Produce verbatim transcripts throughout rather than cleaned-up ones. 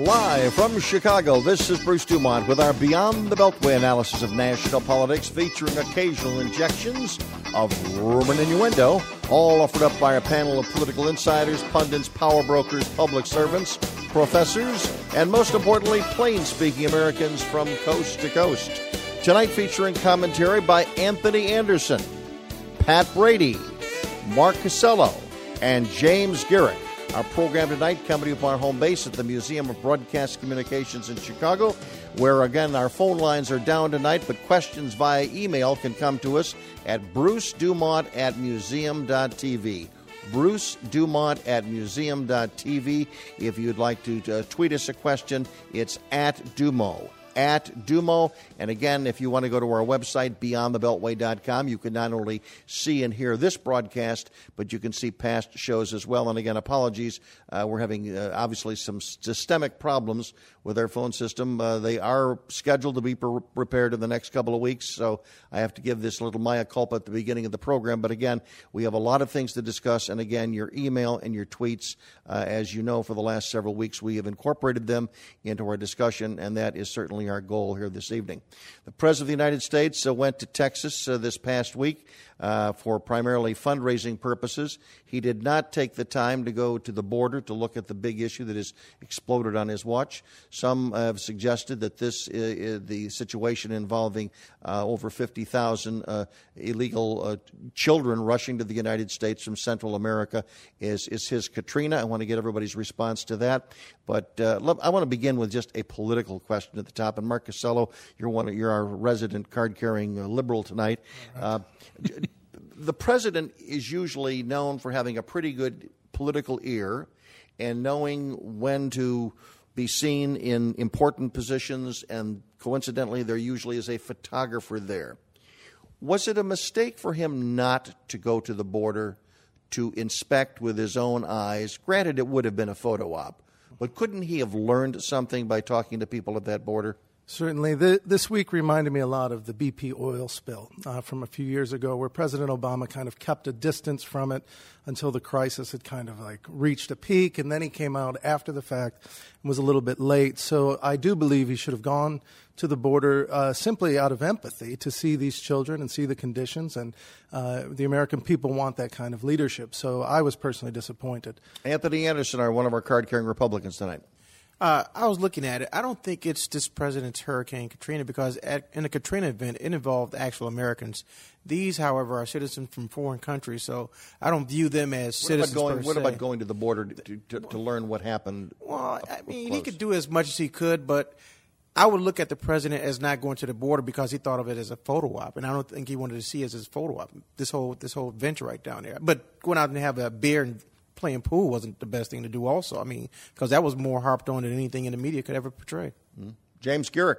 Live from Chicago, this is Bruce Dumont with our Beyond the Beltway analysis of national politics, featuring occasional injections of rumor and innuendo, all offered up by a panel of political insiders, pundits, power brokers, public servants, professors, and most importantly, plain-speaking Americans from coast to coast. Tonight featuring commentary by Anthony Anderson, Pat Brady, Mark Costello, and James Garrick. Our program tonight coming to you from our home base at the Museum of Broadcast Communications in Chicago, where, again, our phone lines are down tonight, but questions via email can come to us at bruce dumont at museum dot t v. bruce dumont at museum dot t v. If you'd like to uh, tweet us a question, it's at Dumo. At Dumo. And again, if you want to go to our website, beyond the beltway dot com, you can not only see and hear this broadcast, but you can see past shows as well. And again, apologies. Uh, we're having, uh, obviously, some systemic problems with our phone system. Uh, they are scheduled to be pre- repaired in the next couple of weeks, so I have to give this little mea culpa at the beginning of the program. But again, we have a lot of things to discuss. And again, your email and your tweets, uh, as you know, for the last several weeks, we have incorporated them into our discussion, and that is certainly our goal here this evening. The President of the United States uh, went to Texas uh, this past week uh, for primarily fundraising purposes. He did not take the time to go to the border to look at the big issue that has exploded on his watch. Some have suggested that this is the situation involving uh, over fifty thousand uh, illegal uh, children rushing to the United States from Central America is, is his Katrina. I want to get everybody's response to that. But uh, I want to begin with just a political question at the top. And Mark Costello, you're one of, you're our resident card-carrying uh, liberal tonight. Uh, the president is usually known for having a pretty good political ear and knowing when to be seen in important positions, and coincidentally, there usually is a photographer there. Was it a mistake for him not to go to the border to inspect with his own eyes? Granted, it would have been a photo op, but couldn't he have learned something by talking to people at that border? Certainly. The, this week reminded me a lot of the B P oil spill uh, from a few years ago, where President Obama kind of kept a distance from it until the crisis had kind of like reached a peak, and then he came out after the fact and was a little bit late. So I do believe he should have gone to the border uh, simply out of empathy to see these children and see the conditions, and uh, the American people want that kind of leadership. So I was personally disappointed. Anthony Anderson, our one of our card-carrying Republicans tonight. Uh, I was looking at it. I don't think it's this president's Hurricane Katrina, because at, in the Katrina event, it involved actual Americans. These, however, are citizens from foreign countries, so I don't view them as what citizens about going, per What se. about going to the border to, to, to learn what happened? Well, I mean, close? He could do as much as he could, but I would look at the president as not going to the border because he thought of it as a photo op, and I don't think he wanted to see it as a photo op, this whole, this whole venture right down there. But going out and have a beer and playing pool wasn't the best thing to do also. I mean, because that was more harped on than anything in the media could ever portray. Mm-hmm. James Garrick.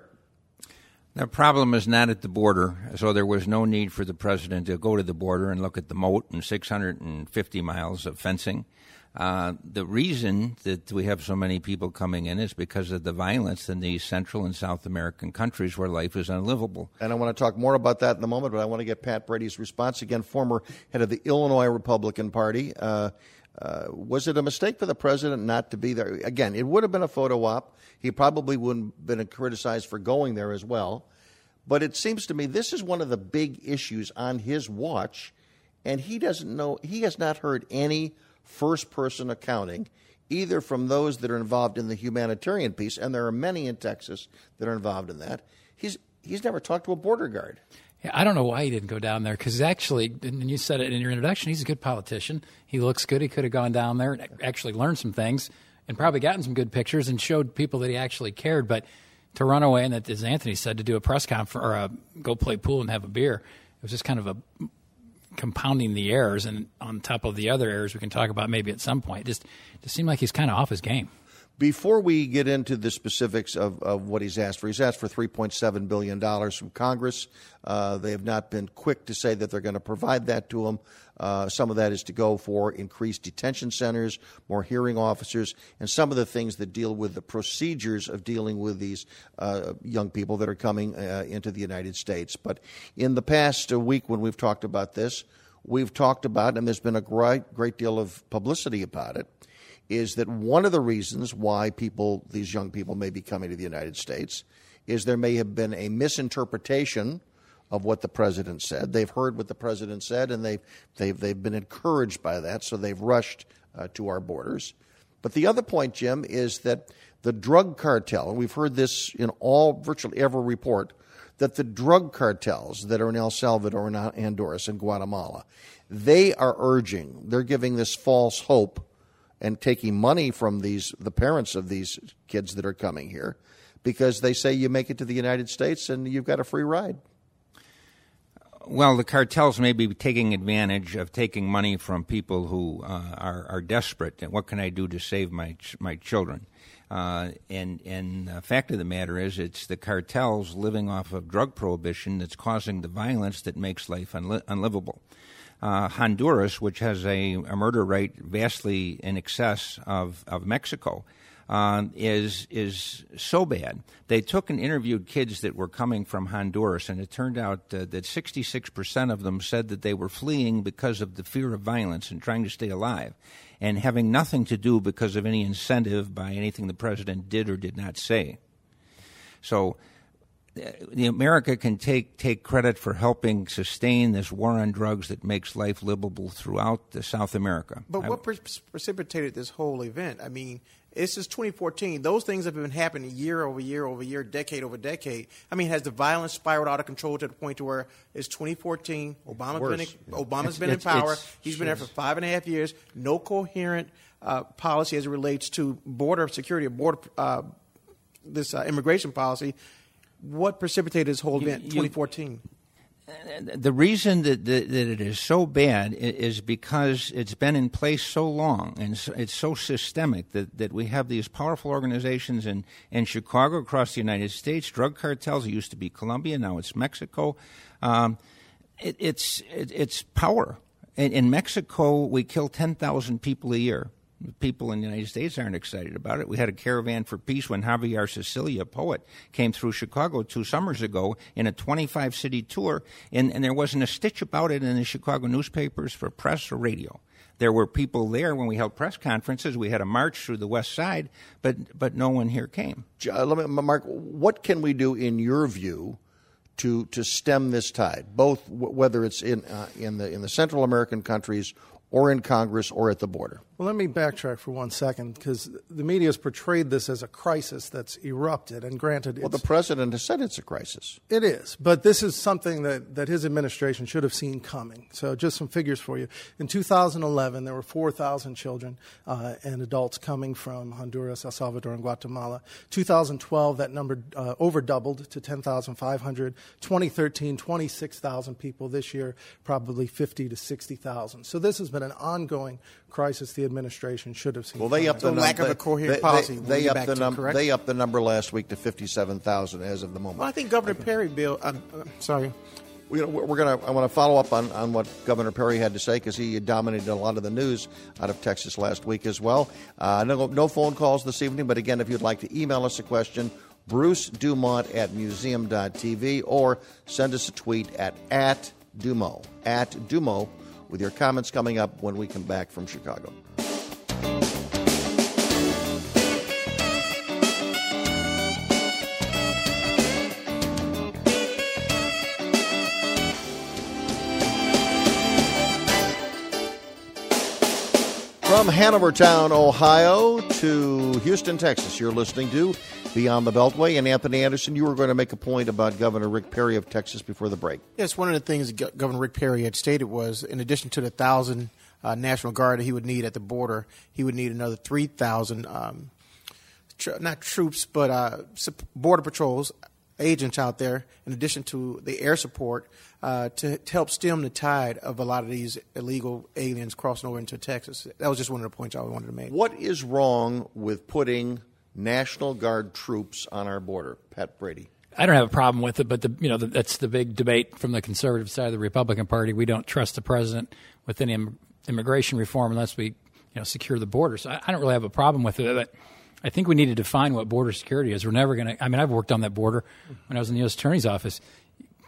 The problem is not at the border, so there was no need for the president to go to the border and look at the moat and six hundred fifty miles of fencing. Uh, the reason that we have so many people coming in is because of the violence in these Central and South American countries where life is unlivable. And I want to talk more about that in a moment, but I want to get Pat Brady's response. Again, former head of the Illinois Republican Party. Uh, Uh, was it a mistake for the president not to be there? Again, it would have been a photo op. He probably wouldn't have been criticized for going there as well. But it seems to me this is one of the big issues on his watch, and he doesn't know, he has not heard any first-person accounting, either from those that are involved in the humanitarian piece, and there are many in Texas that are involved in that. He's he's never talked to a border guard. Yeah, I don't know why he didn't go down there, because actually, and you said it in your introduction, he's a good politician. He looks good. He could have gone down there and actually learned some things and probably gotten some good pictures and showed people that he actually cared. But to run away and, that, as Anthony said, to do a press conference or a, go play pool and have a beer, it was just kind of a compounding the errors, and on top of the other errors we can talk about maybe at some point. It just, it just seemed like he's kind of off his game. Before we get into the specifics of, of what he's asked for, he's asked for three point seven billion dollars from Congress. Uh, they have not been quick to say that they're going to provide that to him. Uh, some of that is to go for increased detention centers, more hearing officers, and some of the things that deal with the procedures of dealing with these uh, young people that are coming uh, into the United States. But in the past uh, week when we've talked about this, we've talked about, and there's been a great, great deal of publicity about it, is that one of the reasons why people, these young people, may be coming to the United States is there may have been a misinterpretation of what the president said. They've heard what the president said, and they've they've they've been encouraged by that, so they've rushed uh, to our borders. But the other point, Jim, is that the drug cartel, and we've heard this in all virtually every report, that the drug cartels that are in El Salvador and Honduras and Guatemala, they are urging, they're giving this false hope and taking money from these the parents of these kids that are coming here, because they say you make it to the United States and you've got a free ride. Well, the cartels may be taking advantage of taking money from people who uh, are, are desperate. And what can I do to save my ch- my children? Uh, and and the fact of the matter is, it's the cartels living off of drug prohibition that's causing the violence that makes life unli- unlivable. Uh, Honduras, which has a, a murder rate vastly in excess of, of Mexico, Uh, is is so bad. They took and interviewed kids that were coming from Honduras, and it turned out uh, that sixty-six percent of them said that they were fleeing because of the fear of violence and trying to stay alive, and having nothing to do because of any incentive by anything the president did or did not say. So uh, the America can take take credit for helping sustain this war on drugs that makes life livable throughout the South America. But I, what pre- precipitated this whole event? I mean, it's just twenty fourteen. Those things have been happening year over year over year, decade over decade. I mean, has the violence spiraled out of control to the point to where it's twenty fourteen? Obama's Worse. been in, Obama's It's- been it's- in power. it's- He's been there for five and a half years. No coherent uh, policy as it relates to border security or border uh, this uh, immigration policy. What precipitated this whole event? You- twenty fourteen. The reason that, that, that it is so bad is because it's been in place so long, and it's so systemic that, that we have these powerful organizations in, in Chicago, across the United States, drug cartels. It used to be Colombia, now it's Mexico. Um, it, it's it, it's power. In, in Mexico, we kill ten thousand people a year. People in the United States aren't excited about it. We had a caravan for peace when Javier Cecilia, a poet, came through Chicago two summers ago in a twenty-five city tour, and, and there wasn't a stitch about it in the Chicago newspapers, for press or radio. There were people there when we held press conferences. We had a march through the West Side, but but no one here came. Uh, let me, Mark, what can we do, in your view, to to stem this tide, both w- whether it's in uh, in the in the Central American countries or in Congress or at the border? Well, let me backtrack for one second, because the media has portrayed this as a crisis that's erupted. And granted, Well, it's, the president has said it's a crisis. it is. But this is something that, that his administration should have seen coming. So just some figures for you. In two thousand eleven, there were four thousand children uh, and adults coming from Honduras, El Salvador, and Guatemala. two thousand twelve, that number uh, over doubled to ten thousand five hundred. twenty thirteen, twenty-six thousand people. This year, probably fifty to sixty thousand. So this has been an ongoing crisis the administration should have seen. Well, they coming. upped the The lack num- of a coherent they, policy They, we'll they get upped back the to, number. correct? They upped the number last week to fifty-seven thousand as of the moment. Well, I think Governor Perry, Bill, I'm uh, sorry. We, we're going to. I want to follow up on, on what Governor Perry had to say, because he dominated a lot of the news out of Texas last week as well. Uh, no, no phone calls this evening, but again, if you'd like to email us a question, Bruce Dumont at museum dot t v, or send us a tweet at at Dumo at Dumo with your comments coming up when we come back from Chicago. From Hanovertown, Ohio to Houston, Texas, you're listening to Beyond the Beltway. And Anthony Anderson, you were going to make a point about Governor Rick Perry of Texas before the break. Yes, one of the things Go- Governor Rick Perry had stated was, in addition to the thousand uh, National Guard that he would need at the border, he would need another three thousand, um, tr- not troops, but uh, sup- border patrols, agents out there, in addition to the air support, uh, to, to help stem the tide of a lot of these illegal aliens crossing over into Texas. That was just one of the points I wanted to make. What is wrong with putting National Guard troops on our border, Pat Brady? I don't have a problem with it, but the, you know the, that's the big debate from the conservative side of the Republican Party. We don't trust the president with any im- immigration reform unless we, you know, secure the border. So I, I don't really have a problem with it. But I think we need to define what border security is. We're never going to. I mean, I've worked on that border when I was in the U S Attorney's office.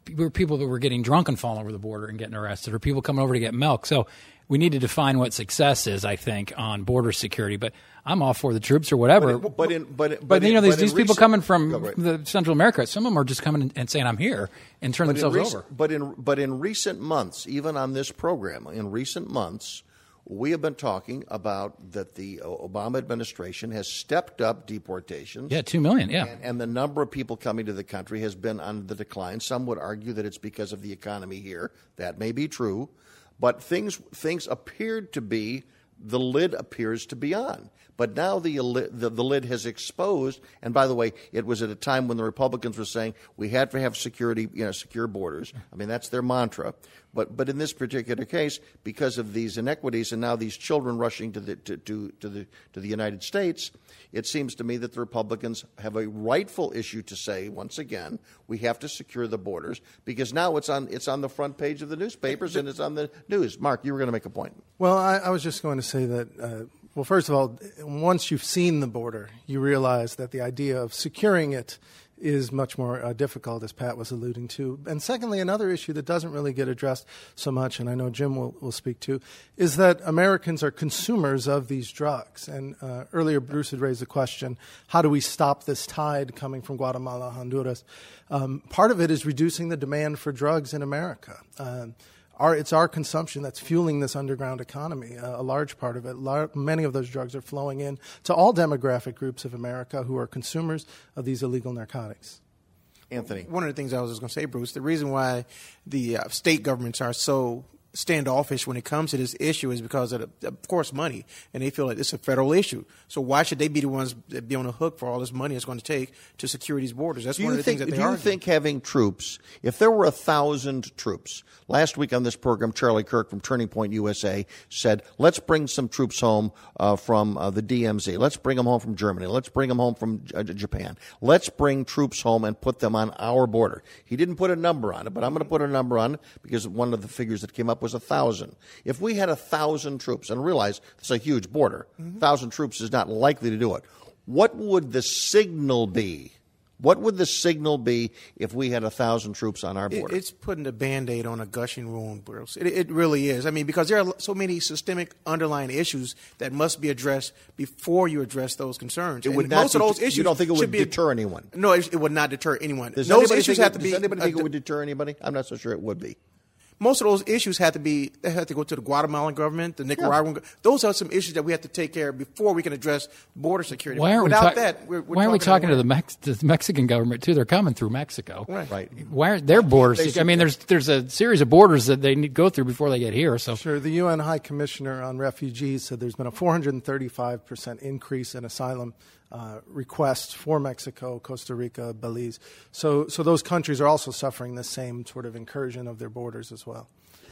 were people that were getting drunk and falling over the border and getting arrested, or people coming over to get milk. So we need to define what success is, I think, on border security. But I'm all for the troops or whatever. But, but, in, but, but, but you know, in, these, but these people recent, coming from oh, right. the Central America, some of them are just coming and saying, I'm here, and turn themselves rec- over. But in, but in recent months, even on this program, in recent months, we have been talking about that the Obama administration has stepped up deportations. Yeah, two million, yeah. And, and the number of people coming to the country has been on the decline. Some would argue that it's because of the economy here. That may be true. But things things appeared to be, the lid appears to be on. But now the, the the lid has exposed. And by the way, it was at a time when the Republicans were saying we had to have security, you know, secure borders. I mean, that's their mantra. But but in this particular case, because of these inequities and now these children rushing to the to, to, to the to the United States, it seems to me that the Republicans have a rightful issue to say once again we have to secure the borders, because now it's on it's on the front page of the newspapers and it's on the news. Mark, you were going to make a point. Well, I, I was just going to say that. Uh, Well, first of all, once you've seen the border, you realize that the idea of securing it is much more uh, difficult, as Pat was alluding to. And secondly, another issue that doesn't really get addressed so much, and I know Jim will, will speak to, is that Americans are consumers of these drugs. And uh, earlier, Bruce had raised the question, how do we stop this tide coming from Guatemala, Honduras? Um, part of it is reducing the demand for drugs in America. Uh, Our, it's our consumption that's fueling this underground economy, uh, a large part of it. Lar- many of those drugs are flowing in to all demographic groups of America who are consumers of these illegal narcotics. Anthony. One of the things I was just going to say, Bruce, the reason why the uh, state governments are so standoffish when it comes to this issue is because of, the, of course, money, and they feel like it's a federal issue. So why should they be the ones that be on the hook for all this money it's going to take to secure these borders? That's do one you of the think, things that they do you argue. think having troops, if there were a thousand troops, last week on this program, Charlie Kirk from Turning Point U S A said, let's bring some troops home uh, from uh, the D M Z. Let's bring them home from Germany. Let's bring them home from uh, Japan. Let's bring troops home and put them on our border. He didn't put a number on it, but I'm going to put a number on it because one of the figures that came up was a thousand. If we had a thousand troops, and realize it's a huge border, a mm-hmm. thousand troops is not likely to do it. What would the signal be? What would the signal be if we had a thousand troops on our border? It, it's putting a Band-Aid on a gushing wound, Bruce. It, it really is. I mean, because there are so many systemic underlying issues that must be addressed before you address those concerns. It would and not most of those det- issues you don't think it would be, deter anyone? No, it, it would not deter anyone. Does those anybody issues think have it, to be. Does anybody think uh, it would deter anybody? I'm not so sure it would be. Most of those issues have to be they have to go to the Guatemalan government, the Nicaraguan. Yeah. Those are some issues that we have to take care of before we can address border security. Why aren't Without we ta- that, we're, we're why aren't we talking to the, Mex- Mex- the Mexican government too? They're coming through Mexico. Right. right. Why aren't their borders? I mean, there's there's a series of borders that they need to go through before they get here. So sure, the U N High Commissioner on Refugees said there's been a four hundred thirty-five percent increase in asylum uh, requests for Mexico, Costa Rica, Belize. So so those countries are also suffering the same sort of incursion of their borders as well.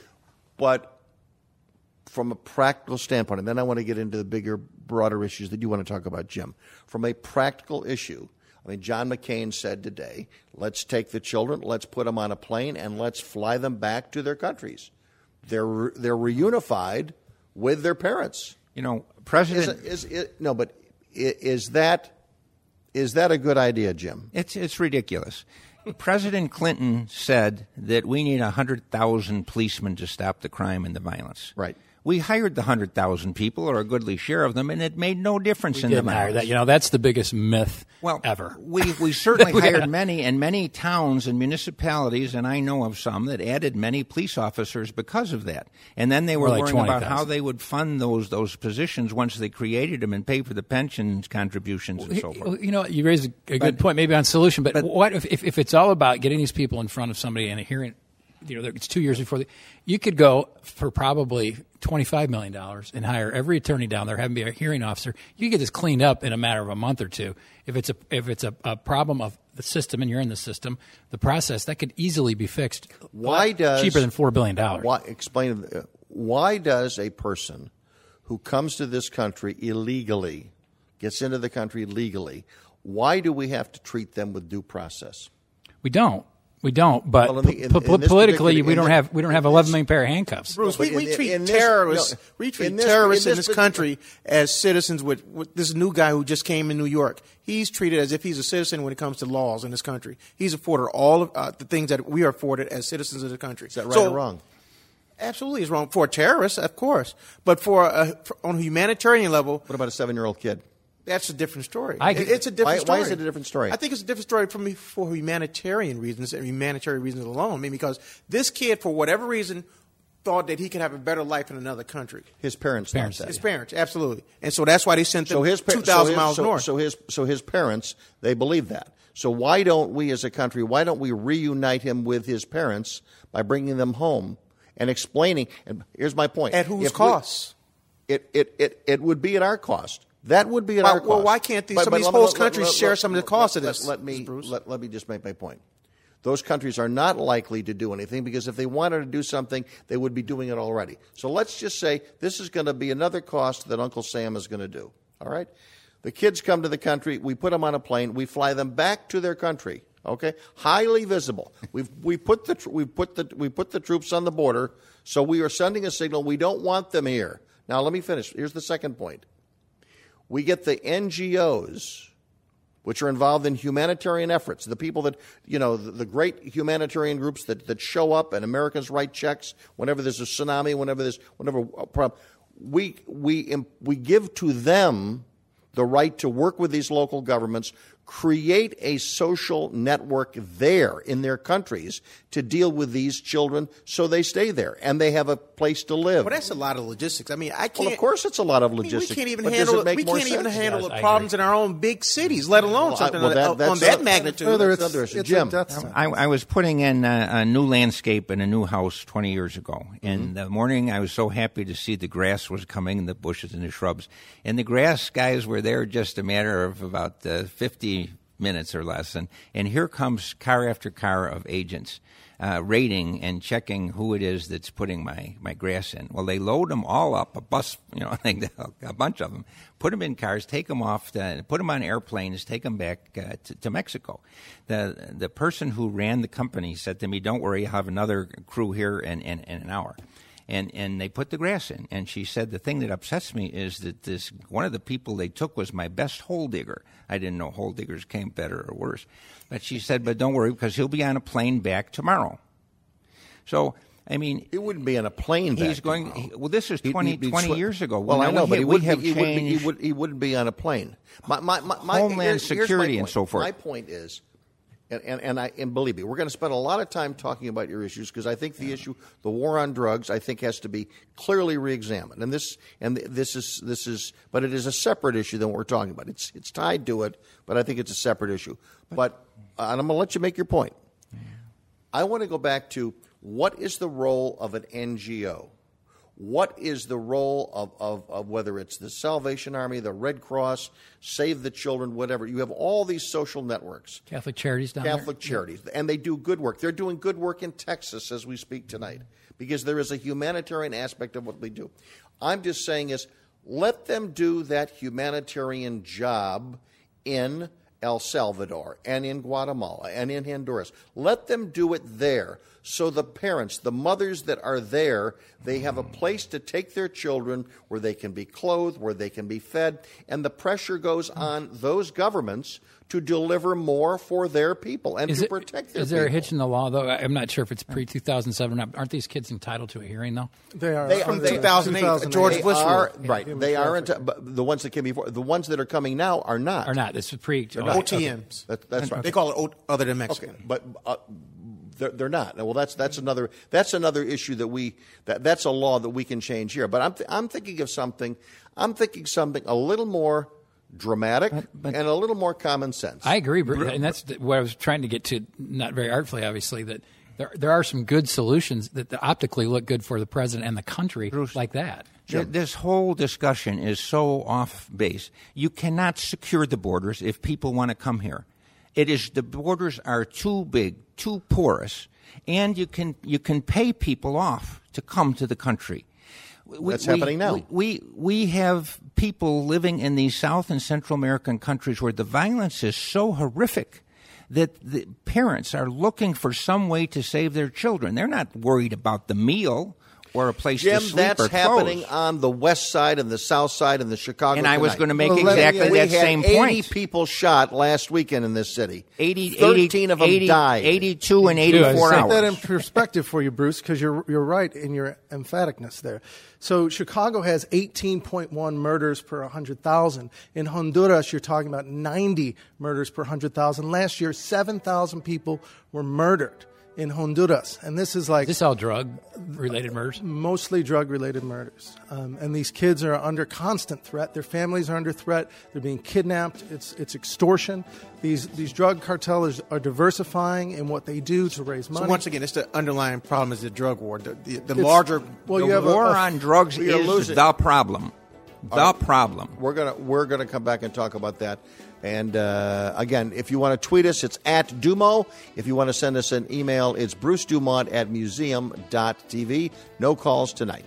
But from a practical standpoint, and then I want to get into the bigger, broader issues that you want to talk about, Jim. From a practical issue, I mean, John McCain said today, let's take the children, let's put them on a plane, and let's fly them back to their countries. They're they're reunified with their parents. You know, President... Is, is, is, no, but is that is that a good idea, Jim? It's it's ridiculous. President Clinton said that we need one hundred thousand policemen to stop the crime and the violence. Right. We hired the one hundred thousand people, or a goodly share of them, and it made no difference we in didn't the hire violence. that. You know, that's the biggest myth well, ever. We we certainly hired many, and many towns and municipalities, and I know of some that added many police officers because of that. And then they were More like worrying about twenty thousand. how they would fund those those positions once they created them and pay for the pensions contributions and so forth. You know, you raise a, a good But- point, maybe on solution. But, but- what if, if if it's all about getting these people in front of somebody and hearing, you know, it's two years before the, you could go for probably twenty-five million dollars and hire every attorney down there, have them be a hearing officer. You get this cleaned up in a matter of a month or two. If it's a if it's a, a problem of the system and you're in the system, the process that could easily be fixed. Why does cheaper than four billion dollars? Why explain? Uh, why does a person who comes to this country illegally, gets into the country legally, why do we have to treat them with due process? We don't. We don't, but Well, in the- in- po- in this politically, particular- we in don't the- have we don't have in eleven this- million pair of handcuffs. Bruce, But we, we in- treat in this- terrorists. no, we treat in this- terrorists in in this this, country as citizens. With, with this new guy who just came in New York, he's treated as if he's a citizen when it comes to laws in this country. He's afforded all of uh, the things that we are afforded as citizens of the country. Is that right So- or wrong? Absolutely, it's wrong for terrorists, of course, but for, a, for on a humanitarian level, What about a seven-year-old kid? that's a different story. I- It- it's a different Why- story. why is it a different story? I think it's a different story for me for humanitarian reasons and humanitarian reasons alone. I mean, because this kid, for whatever reason, thought that he could have a better life in another country. His parents. Parents. thought that. His parents, absolutely, and so that's why they sent them So his par- two thousand so his- miles so, north. So his so his parents, they believe that. So why don't we as a country? Why don't we reunite him with his parents by bringing them home and explaining? And here's my point: At whose If we- cost? It, it it it would be at our cost. That would be at Well, our cost. well, why can't these- some of these let me- host let- let- countries let- share let- some of the let- cost of let- this, Let me Mister Bruce? let, let me just make my point. Those countries are not likely to do anything because if they wanted to do something, they would be doing it already. So let's just say this is going to be another cost that Uncle Sam is going to do. All right? The kids come to the country, we put them on a plane, we fly them back to their country. Okay? Highly visible. We've we put the we put the we put the troops on the border, so we are sending a signal we don't want them here. Now let me finish. Here's the second point. We get the N G Os, which are involved in humanitarian efforts, the people that, you know, the, the great humanitarian groups that, that show up and Americans write checks whenever there's a tsunami, whenever there's, whenever a problem. We, we, we give to them the right to work with these local governments, create a social network there in their countries to deal with these children so they stay there and they have a place to live. Well, that's a lot of logistics. I mean, I can't. Well, of course it's a lot of I mean, logistics. we can't even but does handle it make we more can't even sense? handle Yes, the I problems agree. in our own big cities, let alone Well, I- something well, on, that- on that's that a- magnitude. Further, That's it's, another issue. it's Jim. a death sentence. I, I was putting in a, a new landscape in a new house twenty years ago. In the morning, I was so happy to see the grass was coming, and the bushes and the shrubs. And the grass guys were there just a matter of about uh, fifty minutes or less. And, and here comes car after car of agents uh, raiding and checking who it is that's putting my, my grass in. Well, they load them all up, a bus, you know, like a bunch of them, put them in cars, take them off, to, put them on airplanes, take them back uh, to, to Mexico. The the person who ran the company said to me, "Don't worry, I'll have another crew here in, in, in an hour." And and they put the grass in. And she said, the thing that upsets me is that this one of the people they took was my best hole digger. I didn't know hole diggers came better or worse. But she said, but don't worry, because he'll be on a plane back tomorrow. So, I mean, He wouldn't be on a plane. he's back going, tomorrow. he- well, this is He'd- twenty, he'd be twenty swi- years ago. Well, Now, I know, we but he have- we wouldn't, have be, he, wouldn't be, he, changed- would, he wouldn't be on a plane. My, my, my, my, Homeland here's- here's my Security and point. so forth. My point is, and, and, and, I, and believe me, we're going to spend a lot of time talking about your issues because I think the issue, the war on drugs, I think has to be clearly reexamined. And this, and this is, this is, but it is a separate issue than what we're talking about. It's, it's tied to it, but I think it's a separate issue. But, uh, and I'm going to let you make your point. I want to go back to what is the role of an N G O? What is the role of, of, of whether it's the Salvation Army, the Red Cross, Save the Children, whatever. You have all these social networks. Catholic Charities down Catholic there. charities. And they do good work. They're doing good work in Texas as we speak tonight because there is a humanitarian aspect of what they do. I'm just saying is let them do that humanitarian job in El Salvador and in Guatemala and in Honduras. Let them do it there so the parents, the mothers that are there, they have a place to take their children where they can be clothed, where they can be fed, and the pressure goes on those governments to deliver more for their people and Is to it- protect their Is there people. a hitch in the law, though? I'm not sure if it's pre two thousand seven. Aren't these kids entitled to a hearing, though? They are They under are- two thousand eight, George They Bush are, rule. right. They are into, but the ones that came before, the ones that are coming now are not. Or not? This is pre. oh, O T Ms. That, that's right. They call it o- other than Mexican. Okay, but uh, they're, they're not. Well, that's that's another that's another issue that we that that's a law that we can change here. But I'm th- I'm thinking of something. I'm thinking something a little more dramatic but- and a little more common sense. I agree, Bruce, and that's the- what I was trying to get to. Not very artfully, obviously, that there there are some good solutions that optically look good for the president and the country, like that. Th- This whole discussion is so off base. You cannot secure the borders if people want to come here. It is the borders are too big, too porous, and you can you can pay people off to come to the country. We, That's happening now. We, we we have people living in these South and Central American countries where the violence is so horrific that the parents are looking for some way to save their children. They're not worried about the meal or a place Jim, to sleep that's or happening clothes. on the west side and the south side and the Chicago And I was tonight. going to make Well, let- exactly we that had same eighty point. people shot last weekend in this city. eighty, thirteen eighty, of them eighty, died. eighty-two and eighty-two, I eighty-four said Put that in hours. perspective for you, Bruce, because you're you're right in your emphaticness there. So Chicago has eighteen point one murders per one hundred thousand. In Honduras, you're talking about ninety murders per one hundred thousand. Last year, seven thousand people were murdered in Honduras, and this is like Is this all drug-related murders? mostly drug-related murders. Um, and these kids are under constant threat. Their families are under threat. They're being kidnapped. It's it's extortion. These these drug cartels are diversifying in what they do to raise money. So once again, it's the underlying problem is the drug war. The, the, the It's- larger well, The you have a- war a- on drugs we are is losing- the problem. The problem. We're gonna we're gonna come back and talk about that. And uh, again, if you want to tweet us, it's at Dumo. If you want to send us an email, it's Bruce Dumont at museum dot t v. No calls tonight.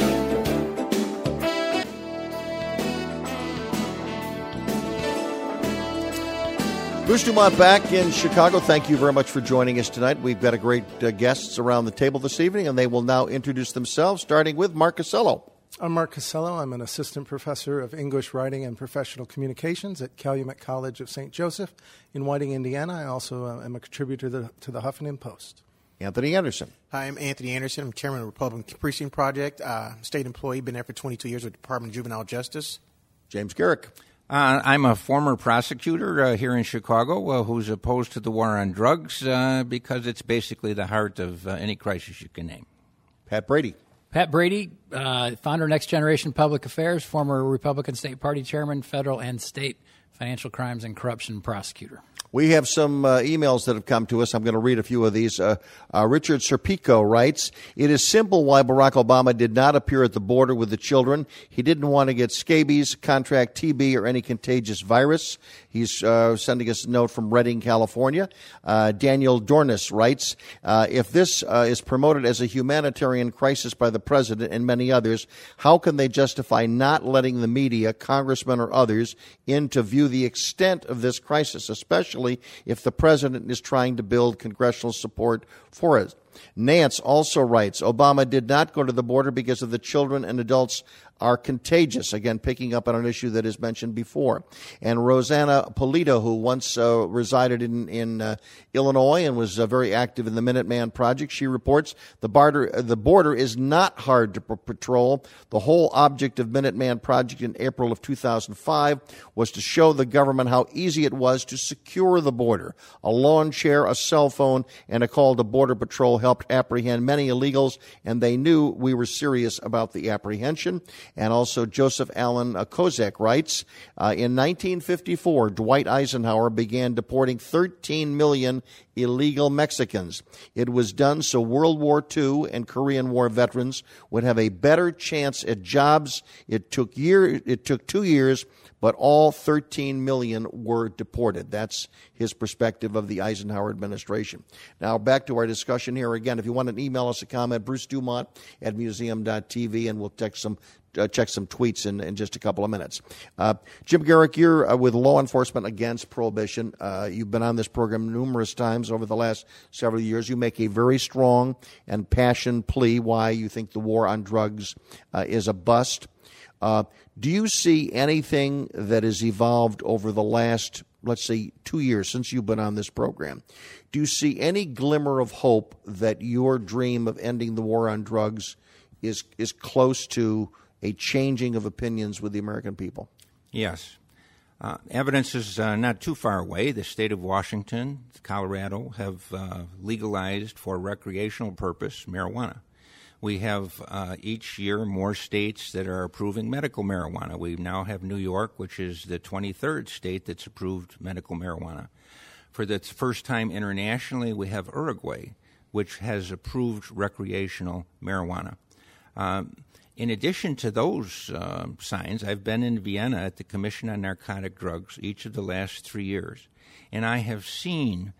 Bruce Dumont back in Chicago. Thank you very much for joining us tonight. We've got a great uh, guests around the table this evening, and they will now introduce themselves, starting with Mark Casello. I'm Mark Casello. I'm an assistant professor of English writing and professional communications at Calumet College of Saint Joseph in Whiting, Indiana. I also uh, am a contributor to the, to the Huffington Post. Anthony Anderson. Hi, I'm Anthony Anderson. I'm chairman of the Republican Precinct Project. Uh, state employee, been there for twenty-two years with the Department of Juvenile Justice. James Garrick. Uh, I'm a former prosecutor uh, here in Chicago uh, who's opposed to the war on drugs uh, because it's basically the heart of uh, any crisis you can name. Pat Brady. Pat Brady, uh, founder of Next Generation Public Affairs, former Republican State Party chairman, federal and state financial crimes and corruption prosecutor. We have some uh, emails that have come to us. I'm going to read a few of these. Uh, uh, Richard Serpico writes, "It is simple why Barack Obama did not appear at the border with the children. He didn't want to get scabies, contract T B, or any contagious virus." He's uh, sending us a note from Redding, California. Uh, Daniel Dornis writes, uh, if this uh, is promoted as a humanitarian crisis by the president and many others, how can they justify not letting the media, congressmen, or others in to view the extent of this crisis, especially if the president is trying to build congressional support for it? Nance also writes, Obama did not go to the border because of the children and adults are contagious. Again, picking up on an issue that is mentioned before. And Rosanna Polito, who once uh, resided in, in uh, Illinois and was uh, very active in the Minuteman Project, she reports the border, the border is not hard to p- patrol. The whole object of Minuteman Project in April of two thousand five was to show the government how easy it was to secure the border. A lawn chair, a cell phone, and a call to Border Patrol helped apprehend many illegals, and they knew we were serious about the apprehension. And also Joseph Allen uh, Kozak writes, uh, in nineteen fifty-four, Dwight Eisenhower began deporting thirteen million illegal Mexicans. It was done so World War Two and Korean War veterans would have a better chance at jobs. It took year, it took two years, but all thirteen million were deported. That's his perspective of the Eisenhower administration. Now, back to our discussion here again. If you want to email us a comment, Bruce Dumont at museum dot t v, and we'll text some, uh, check some tweets in, in just a couple of minutes. Uh, Jim Garrick, you're uh, with Law Enforcement Against Prohibition. Uh, you've been on this program numerous times over the last several years. You make a very strong and passionate plea why you think the war on drugs uh, is a bust. Uh, do you see anything that has evolved over the last, let's say, two years since you've been on this program? Do you see any glimmer of hope that your dream of ending the war on drugs is is close to a changing of opinions with the American people? Yes. Uh, evidence is uh, not too far away. The state of Washington, Colorado have uh, legalized for recreational purpose marijuana. We have uh, each year more states that are approving medical marijuana. We now have New York, which is the twenty-third state that's approved medical marijuana. For the first time internationally, we have Uruguay, which has approved recreational marijuana. Um, in addition to those uh, signs, I've been in Vienna at the Commission on Narcotic Drugs each of the last three years, and I have seen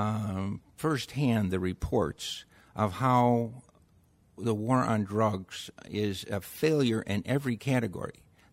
um, firsthand the reports of how the war on drugs is a failure in every category.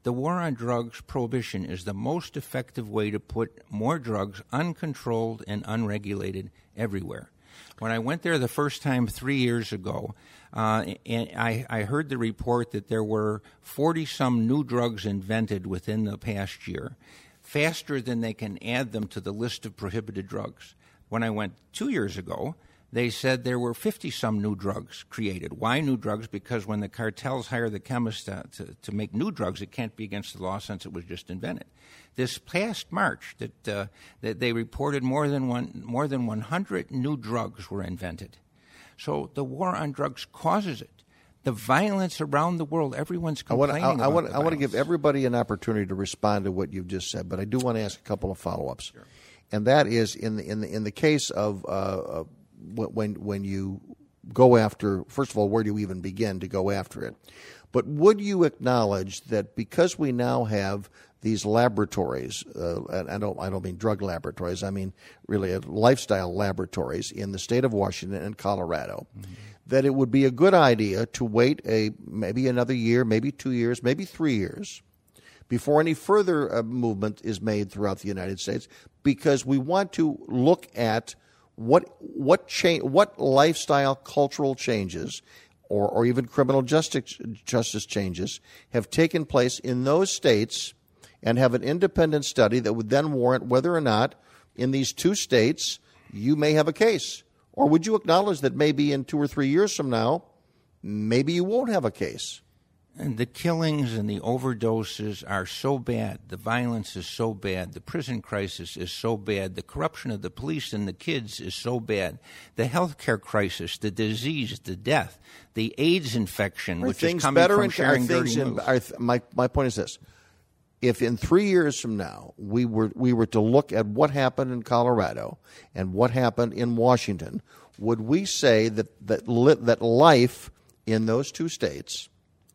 The war on drugs prohibition is the most effective way to put more drugs uncontrolled and unregulated everywhere. When I went there the first time three years ago, uh, and I, I heard the report that there were forty-some new drugs invented within the past year, faster than they can add them to the list of prohibited drugs. When I went two years ago, they said there were fifty-some new drugs created. Why new drugs? Because when the cartels hire the chemists to, to, to make new drugs, it can't be against the law since it was just invented. This past March, that, uh, that they reported more than one more than one hundred new drugs were invented. So the war on drugs causes it. The violence around the world, everyone's complaining I want, I, about I want, the I want to violence. give everybody an opportunity to respond to what you've just said, but I do want to ask a couple of follow-ups. Sure. And that is in the in the in the case of uh, uh, when when you go after, first of all, where do you even begin to go after it? But would you acknowledge that because we now have these laboratories, uh, and I don't I don't mean drug laboratories, I mean really uh, lifestyle laboratories in the state of Washington and Colorado, mm-hmm. that it would be a good idea to wait a maybe another year, maybe two years, maybe three years before any further uh, movement is made throughout the United States, because we want to look at what what cha- what lifestyle cultural changes or, or even criminal justice justice changes have taken place in those states, and have an independent study that would then warrant whether or not in these two states you may have a case. Or would you acknowledge that maybe in two or three years from now, maybe you won't have a case? And the killings and the overdoses are so bad. The violence is so bad. The prison crisis is so bad. The corruption of the police and the kids is so bad. The health care crisis, the disease, the death, the AIDS infection, Are which things is coming better from in, sharing dirty in, news. are th- my, my point is this. If in three years from now we were we were to look at what happened in Colorado and what happened in Washington, would we say that that, li- that life in those two states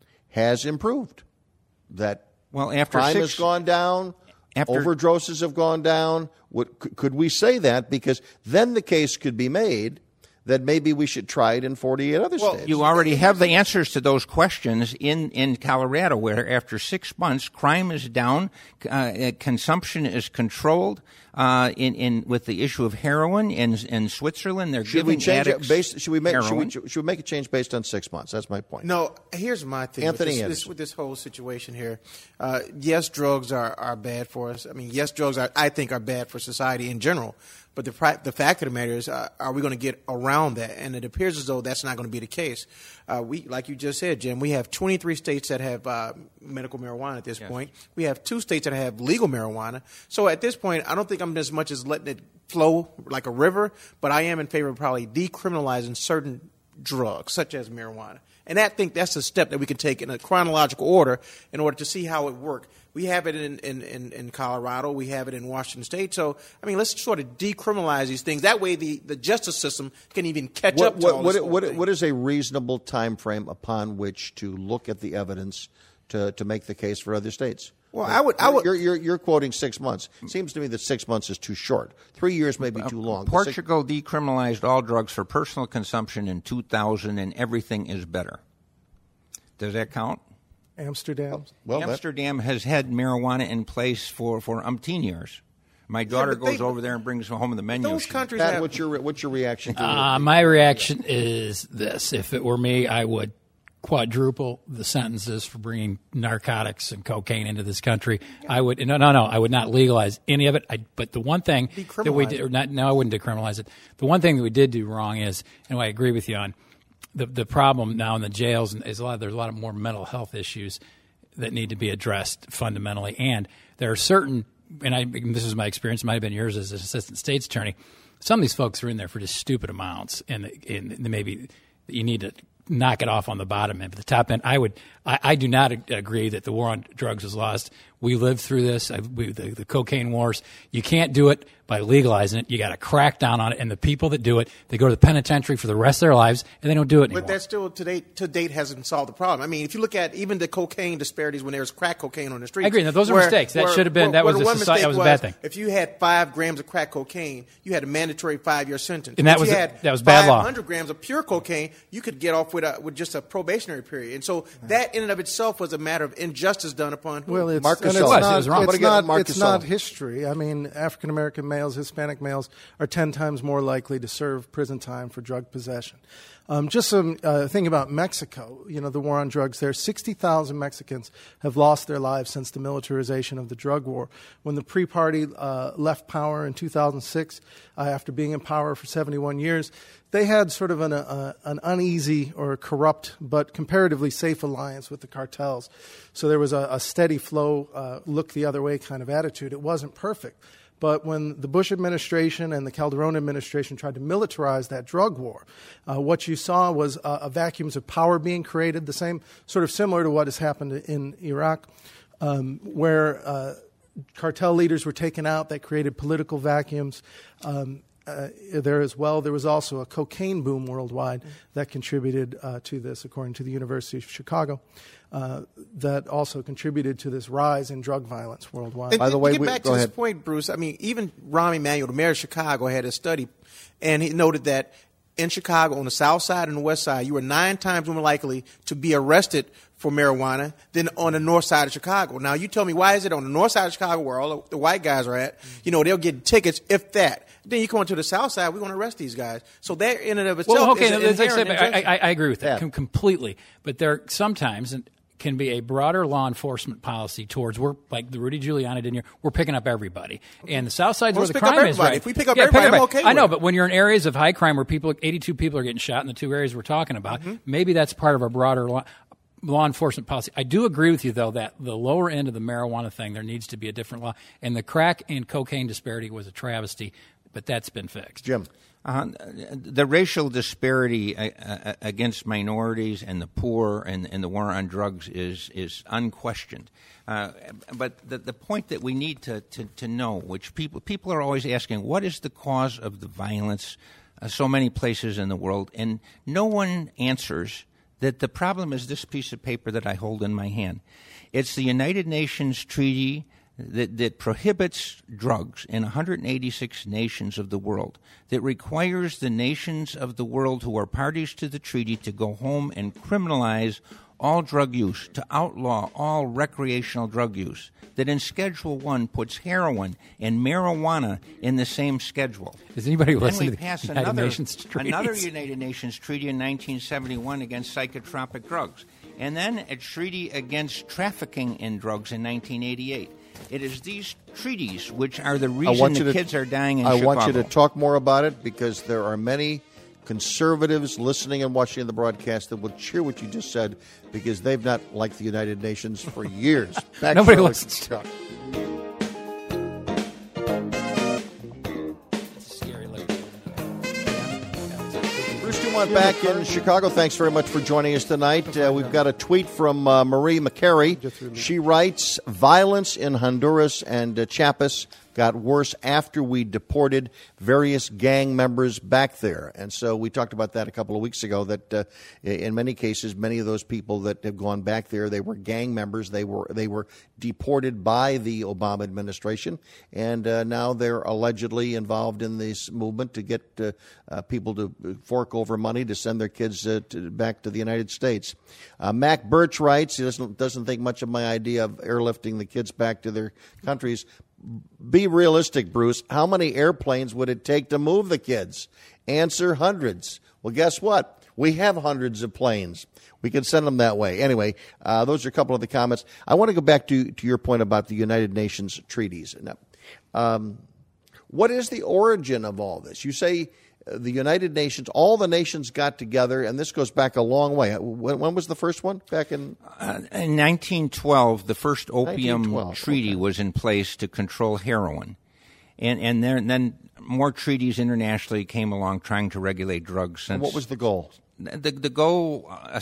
has improved? That well, after crime six, has gone down, after, overdoses have gone down? Would, could we say that? Because then the case could be made that maybe we should try it in forty-eight other well, states. You already have the answers to those questions in, in Colorado, where after six months, crime is down, uh, consumption is controlled. Uh, in, in with the issue of heroin in in Switzerland, they're should giving we change addicts it based? Should we make should heroin. we, should we make a change based on six months? That's my point. No, here's my thing Anthony with, this, Anderson. this, with this whole situation here. Uh, yes, drugs are, are bad for us. I mean, yes, drugs are, I think are bad for society in general. But the the fact of the matter is, uh, are we going to get around that? And it appears as though that's not going to be the case. Uh, we, like you just said, Jim, we have twenty-three states that have uh, medical marijuana at this yes. point. We have two states that have legal marijuana. So at this point, I don't think I'm as much as letting it flow like a river, but I am in favor of probably decriminalizing certain drugs, such as marijuana. And I think that's a step that we can take in a chronological order in order to see how it works. We have it in, in, in, in Colorado. We have it in Washington State. So, I mean, let's sort of decriminalize these things. That way the, the justice system can even catch What, up to what, all what, this what, whole thing. what is a reasonable time frame upon which to look at the evidence to, to make the case for other states? Well, I would. I would. You're, you're, you're quoting six months. It seems to me that six months is too short. Three years may be too long. Portugal decriminalized all drugs for personal consumption in two thousand, and everything is better. Does that count? Amsterdam. Well, Amsterdam that, has had marijuana in place for, for umpteen years. My daughter yeah, they, goes over there and brings home the menu. Those She, countries Pat, have. what's your what's your reaction to Uh, my reaction is this. If it were me, I would quadruple the sentences for bringing narcotics and cocaine into this country. I would no, no, no. I would not legalize any of it. I, but the one thing that we did, or not, no, I wouldn't decriminalize it. The one thing that we did do wrong is, and I agree with you on, the the problem now in the jails is a lot. There's a lot of more mental health issues that need to be addressed fundamentally, and there are certain. And I, this is my experience. It might have been yours as an assistant state's attorney. Some of these folks are in there for just stupid amounts, and, and maybe you need to knock it off on the bottom end. But the top end, I would, I, I do not agree that the war on drugs is lost. We lived through this, I, we, the, the cocaine wars. You can't do it by legalizing it. You got to crack down on it. And the people that do it, they go to the penitentiary for the rest of their lives, and they don't do it anymore. But that still, to date, to date, hasn't solved the problem. I mean, if you look at even the cocaine disparities when there was crack cocaine on the streets. I agree. Now, those are where, mistakes. That where, should have been, where, that was where a one society, that was a was, bad thing. If you had five grams of crack cocaine, you had a mandatory five-year sentence. And that if was you a- had that was bad law. five hundred grams of pure cocaine, you could get off with a, with just a probationary period. And so that in and of itself was a matter of injustice done upon who? Well, it's, Marcus and it's Sullivan. not, It was wrong. it's What do you get, not, Marcus it's not Sullivan? history. I mean, African-American males, Hispanic males are ten times more likely to serve prison time for drug possession. Um, just some uh, thing about Mexico, you know, the war on drugs there. sixty thousand Mexicans have lost their lives since the militarization of the drug war. When the pre-party uh, left power in two thousand six, uh, after being in power for seventy-one years, they had sort of an, uh, an uneasy or corrupt but comparatively safe alliance with the cartels. So there was a, a steady flow, uh, look the other way kind of attitude. It wasn't perfect. But when the Bush administration and the Calderon administration tried to militarize that drug war, uh, what you saw was uh, a vacuums of power being created, the same sort of similar to what has happened in Iraq, um, where uh, cartel leaders were taken out. That created political vacuums. Um, uh, there as well, there was also a cocaine boom worldwide that contributed uh, to this, according to the University of Chicago. Uh, that also contributed to this rise in drug violence worldwide. And By the to way, get we- back go to this ahead. point, Bruce, I mean, even Rahm Emanuel, the mayor of Chicago, had a study, and he noted that in Chicago, on the south side and the west side, you were nine times more likely to be arrested for marijuana than on the north side of Chicago. Now, you tell me, why is it on the north side of Chicago, where all the white guys are at, you know, they'll get tickets, if that. Then you come on to the south side, we want to arrest these guys. So that in and of itself Well, okay, is an let's say, inherent I, injustice. I, I agree with that Yeah. com- completely. But there sometimes can be a broader law enforcement policy towards we're like the Rudy Giuliani did here. We're picking up everybody, and the South Side's Well, where the let's pick up crime is. everybody. Right? If we pick up Yeah, everybody, I'm everybody. okay I know, with it. but when you're in areas of high crime where people, eighty-two people are getting shot in the two areas we're talking about, Mm-hmm. maybe that's part of our broader law. Law enforcement policy. I do agree with you, though, that the lower end of the marijuana thing, there needs to be a different law. And the crack and cocaine disparity was a travesty, but that's been fixed. Jim. Uh, the racial disparity uh, uh, against minorities and the poor and, and the war on drugs is is unquestioned. Uh, but the, the point that we need to, to, to know, which people people are always asking, what is the cause of the violence uh, so many places in the world? And no one answers that the problem is this piece of paper that I hold in my hand. It's the United Nations Treaty that, that prohibits drugs in one hundred eighty-six nations of the world, that requires the nations of the world who are parties to the treaty to go home and criminalize all drug use, to outlaw all recreational drug use, that in Schedule one puts heroin and marijuana in the same schedule. Does anybody Then listen we to the pass United another, Nations treaties? another United Nations treaty in nineteen seventy-one against psychotropic drugs, and then a treaty against trafficking in drugs in nineteen eighty-eight. It is these treaties which are the I reason want the you to, kids are dying in I Chicago. want you to talk more about it because there are many conservatives listening and watching the broadcast that will cheer what you just said because they've not liked the United Nations for years. Back Nobody to listens to Chuck. Scary look. Bruce Dumont back in Chicago. Thanks very much for joining us tonight. Uh, we've got a tweet from uh, Marie McCary. She writes, violence in Honduras and uh, Chiapas got worse after we deported various gang members back there. And so we talked about that a couple of weeks ago, that uh, in many cases, many of those people that have gone back there, they were gang members. They were they were deported by the Obama administration, and uh, now they're allegedly involved in this movement to get uh, uh, people to fork over money to send their kids uh, to, back to the United States. Uh, Mac Birch writes, he doesn't, doesn't think much of my idea of airlifting the kids back to their countries. Be realistic, Bruce. How many airplanes would it take to move the kids? Answer, hundreds. Well, guess what? We have hundreds of planes. We can send them that way. Anyway, uh, those are a couple of the comments. I want to go back to, to your point about the United Nations treaties. Now, um, what is the origin of all this? You say uh, the United Nations, all the nations got together, and this goes back a long way. When, when was the first one? Back in... Uh, in nineteen twelve, the first opium nineteen twelve, treaty okay. was in place to control heroin. And and there, then more treaties internationally came along trying to regulate drugs. Since What was the goal? the the goal uh,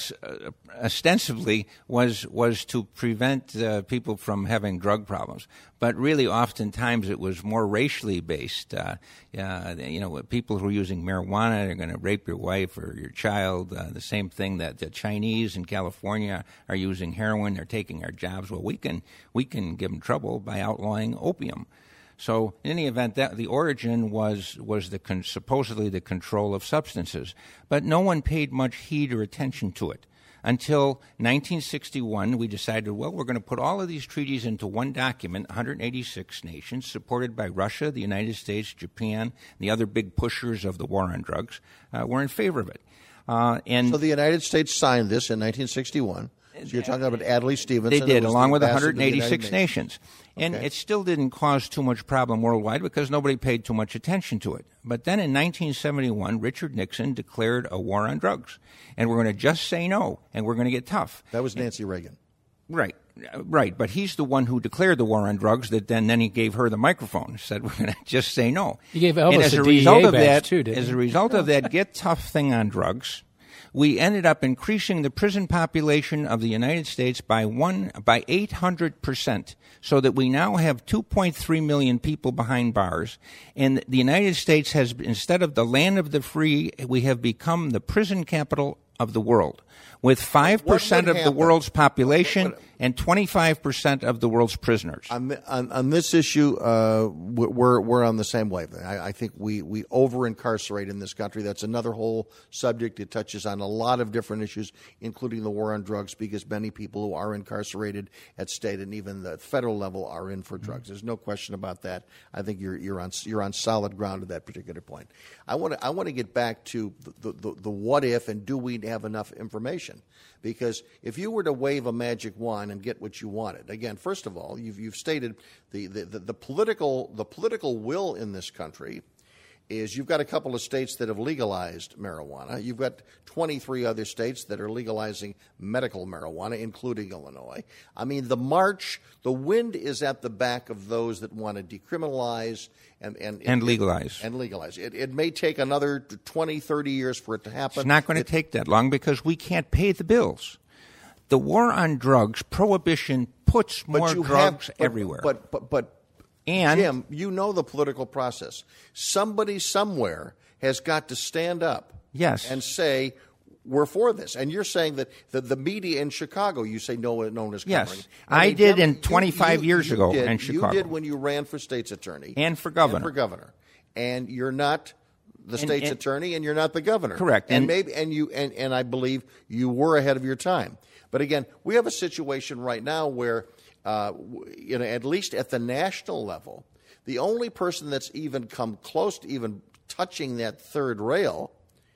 ostensibly was was to prevent uh, people from having drug problems, but really oftentimes it was more racially based. Uh, uh, you know, people who are using marijuana are going to rape your wife or your child. Uh, the same thing that the Chinese in California are using heroin. They're taking our jobs. Well, we can we can give them trouble by outlawing opium. So, in any event, that the origin was was the con- supposedly the control of substances, but no one paid much heed or attention to it until nineteen sixty-one. We decided, well, we're going to put all of these treaties into one document. one hundred eighty-six nations, supported by Russia, the United States, Japan, the other big pushers of the war on drugs, uh, were in favor of it. Uh, and so the United States signed this in nineteen sixty-one. So you're talking about Adlai Stevenson. They did, along with one hundred eighty-six nations. And okay. It still didn't cause too much problem worldwide because nobody paid too much attention to it. But then in nineteen seventy-one, Richard Nixon declared a war on drugs. And we're going to just say no, and we're going to get tough. That was Nancy Reagan. Right, right. But he's the one who declared the war on drugs. That then, then he gave her the microphone. Said we're going to just say no. He gave Elvis and as a, a D E A result of badge that, too, didn't as he? a result of that get tough thing on drugs, we ended up increasing the prison population of the United States by one by eight hundred percent, so that we now have two point three million people behind bars. And the United States has, instead of the land of the free, we have become the prison capital of the world, with five percent of the world's population What- what- and twenty-five percent of the world's prisoners. On, on, on this issue, uh, we're we're on the same wavelength. I, I think we, we over incarcerate in this country. That's another whole subject. It touches on a lot of different issues, including the war on drugs, because many people who are incarcerated at state and even the federal level are in for drugs. There's no question about that. I think you're you're on you're on solid ground at that particular point. I want to I want to get back to the, the the what if and do we have enough information? Because if you were to wave a magic wand and get what you wanted, again, first of all, you've you've stated the, the, the, the political the political will in this country is you've got a couple of states that have legalized marijuana. You've got twenty-three other states that are legalizing medical marijuana, including Illinois. I mean, the march, the wind is at the back of those that want to decriminalize and and, And legalize. And legalize. It, it may take another twenty, thirty years for it to happen. It's not going to It- take that long because we can't pay the bills. The war on drugs, prohibition, puts But more you drugs have, but, everywhere. But but but And- Jim, you know the political process. Somebody somewhere has got to stand up, Yes. and say we're for this. And you're saying that the, the media in Chicago, you say no one is covering. Yes. it. I mean, did Jim, in twenty-five years ago did, in Chicago. You did when you ran for state's attorney And for governor. And for governor, and you're not the And- state's and- attorney, and you're not the governor. Correct. And, And- maybe and you and, and I believe you were ahead of your time. But again, we have a situation right now where, uh, you know, at least at the national level, the only person that's even come close to even touching that third rail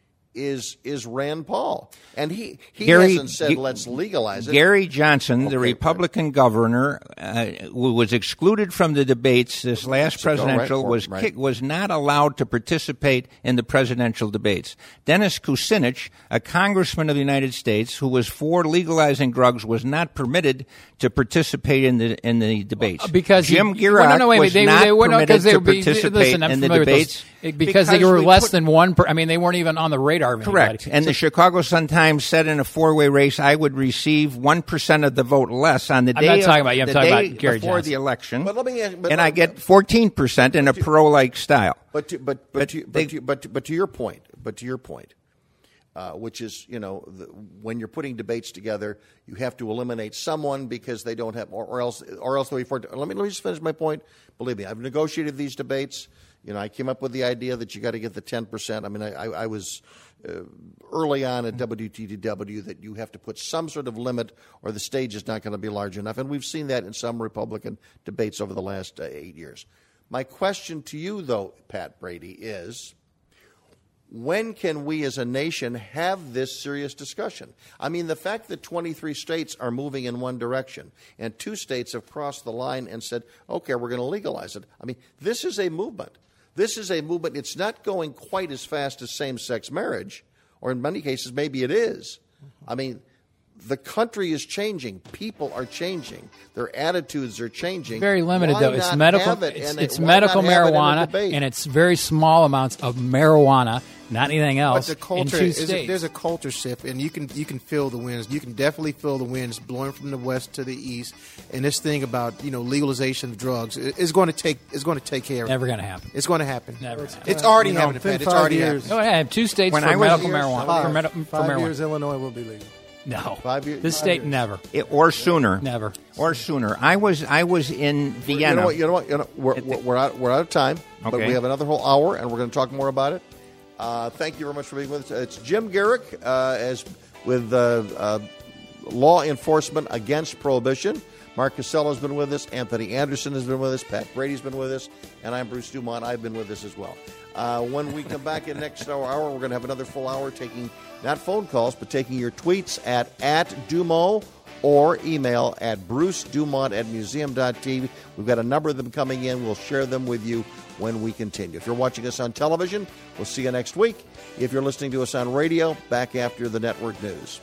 is is Rand Paul, and he he Gary- hasn't said G- let's legalize it. Gary Johnson, the Okay, Republican governor, uh, who was excluded from the debates this last Mexico, presidential, right, was right. kick, was not allowed to participate in the presidential debates. Dennis Kucinich, a congressman of the United States who was for legalizing drugs, was not permitted to participate in the in the debates. Because he- Jim well, Gierach no, no, wait, was wait, they, not they were no, permitted because they to would be. participate Listen, I'm in the familiar with those. debates It- because they were we less put- than one. Per, I mean, they weren't even on the radar of anybody. Correct. And So- the Chicago Sun-Times said in a four-way race, I would receive one percent of the vote less on the I'm day not of- talking about you, I'm the talking day about Gary before Johnson. the election. But let me ask- but and let- I get fourteen percent in a pro-like style. But to, but but But to, but, they- to, but, to, but to your point, but to your point, uh, which is you know the, when you're putting debates together, you have to eliminate someone because they don't have, or, or else or else they'll be forced. Let me let me just finish my point. Believe me, I've negotiated these debates. You know, I came up with the idea that you got to get the ten percent. I mean, I, I, I was uh, early on at W T T W that you have to put some sort of limit, or the stage is not going to be large enough. And we've seen that in some Republican debates over the last uh, eight years. My question to you, though, Pat Brady, is when can we as a nation have this serious discussion? I mean, the fact that twenty-three states are moving in one direction and two states have crossed the line and said, okay, we're going to legalize it. I mean, this is a movement. This is a movement. It's not going quite as fast as same-sex marriage, or in many cases, maybe it is. I mean, the country is changing. People are changing. Their attitudes are changing. Very limited, why though. It's not medical. have it It's, in it's a- why medical not have it in a marijuana, debate? and it's very small amounts of marijuana, not anything But else. the in culture two is states. there's a culture shift, and you can you can feel the winds. You can definitely feel the winds blowing from the west to the east. And this thing about you know legalization of drugs i- is going to take is going to take care of. Never going to happen. It's going to happen. Never. It's already You know, happening. within Pat. It's five already years- happening. No, I have two states When for I was medical here, marijuana. Five, For, medi- for five marijuana. years, Illinois will be legal. No. Five years- This five state years. never. It, or sooner. Never. Or sooner. I was I was in Vienna. You know what? You know what? You know, we're, we're, we're out. We're out of time, but Okay. we have another whole hour, and we're going to talk more about it. Uh, thank you very much for being with us. It's Jim Garrick uh, as with uh, uh, law enforcement against prohibition. Mark Casello's been with us. Anthony Anderson has been with us. Pat Brady's been with us, and I'm Bruce Dumont. I've been with us as well. Uh, when we come back in next hour, hour we're going to have another full hour taking not phone calls, but taking your tweets at at Dumo or email at Bruce Dumont at museum dot t v. We've got a number of them coming in. We'll share them with you when we continue. If you're watching us on television, we'll see you next week. If you're listening to us on radio, back after the network news.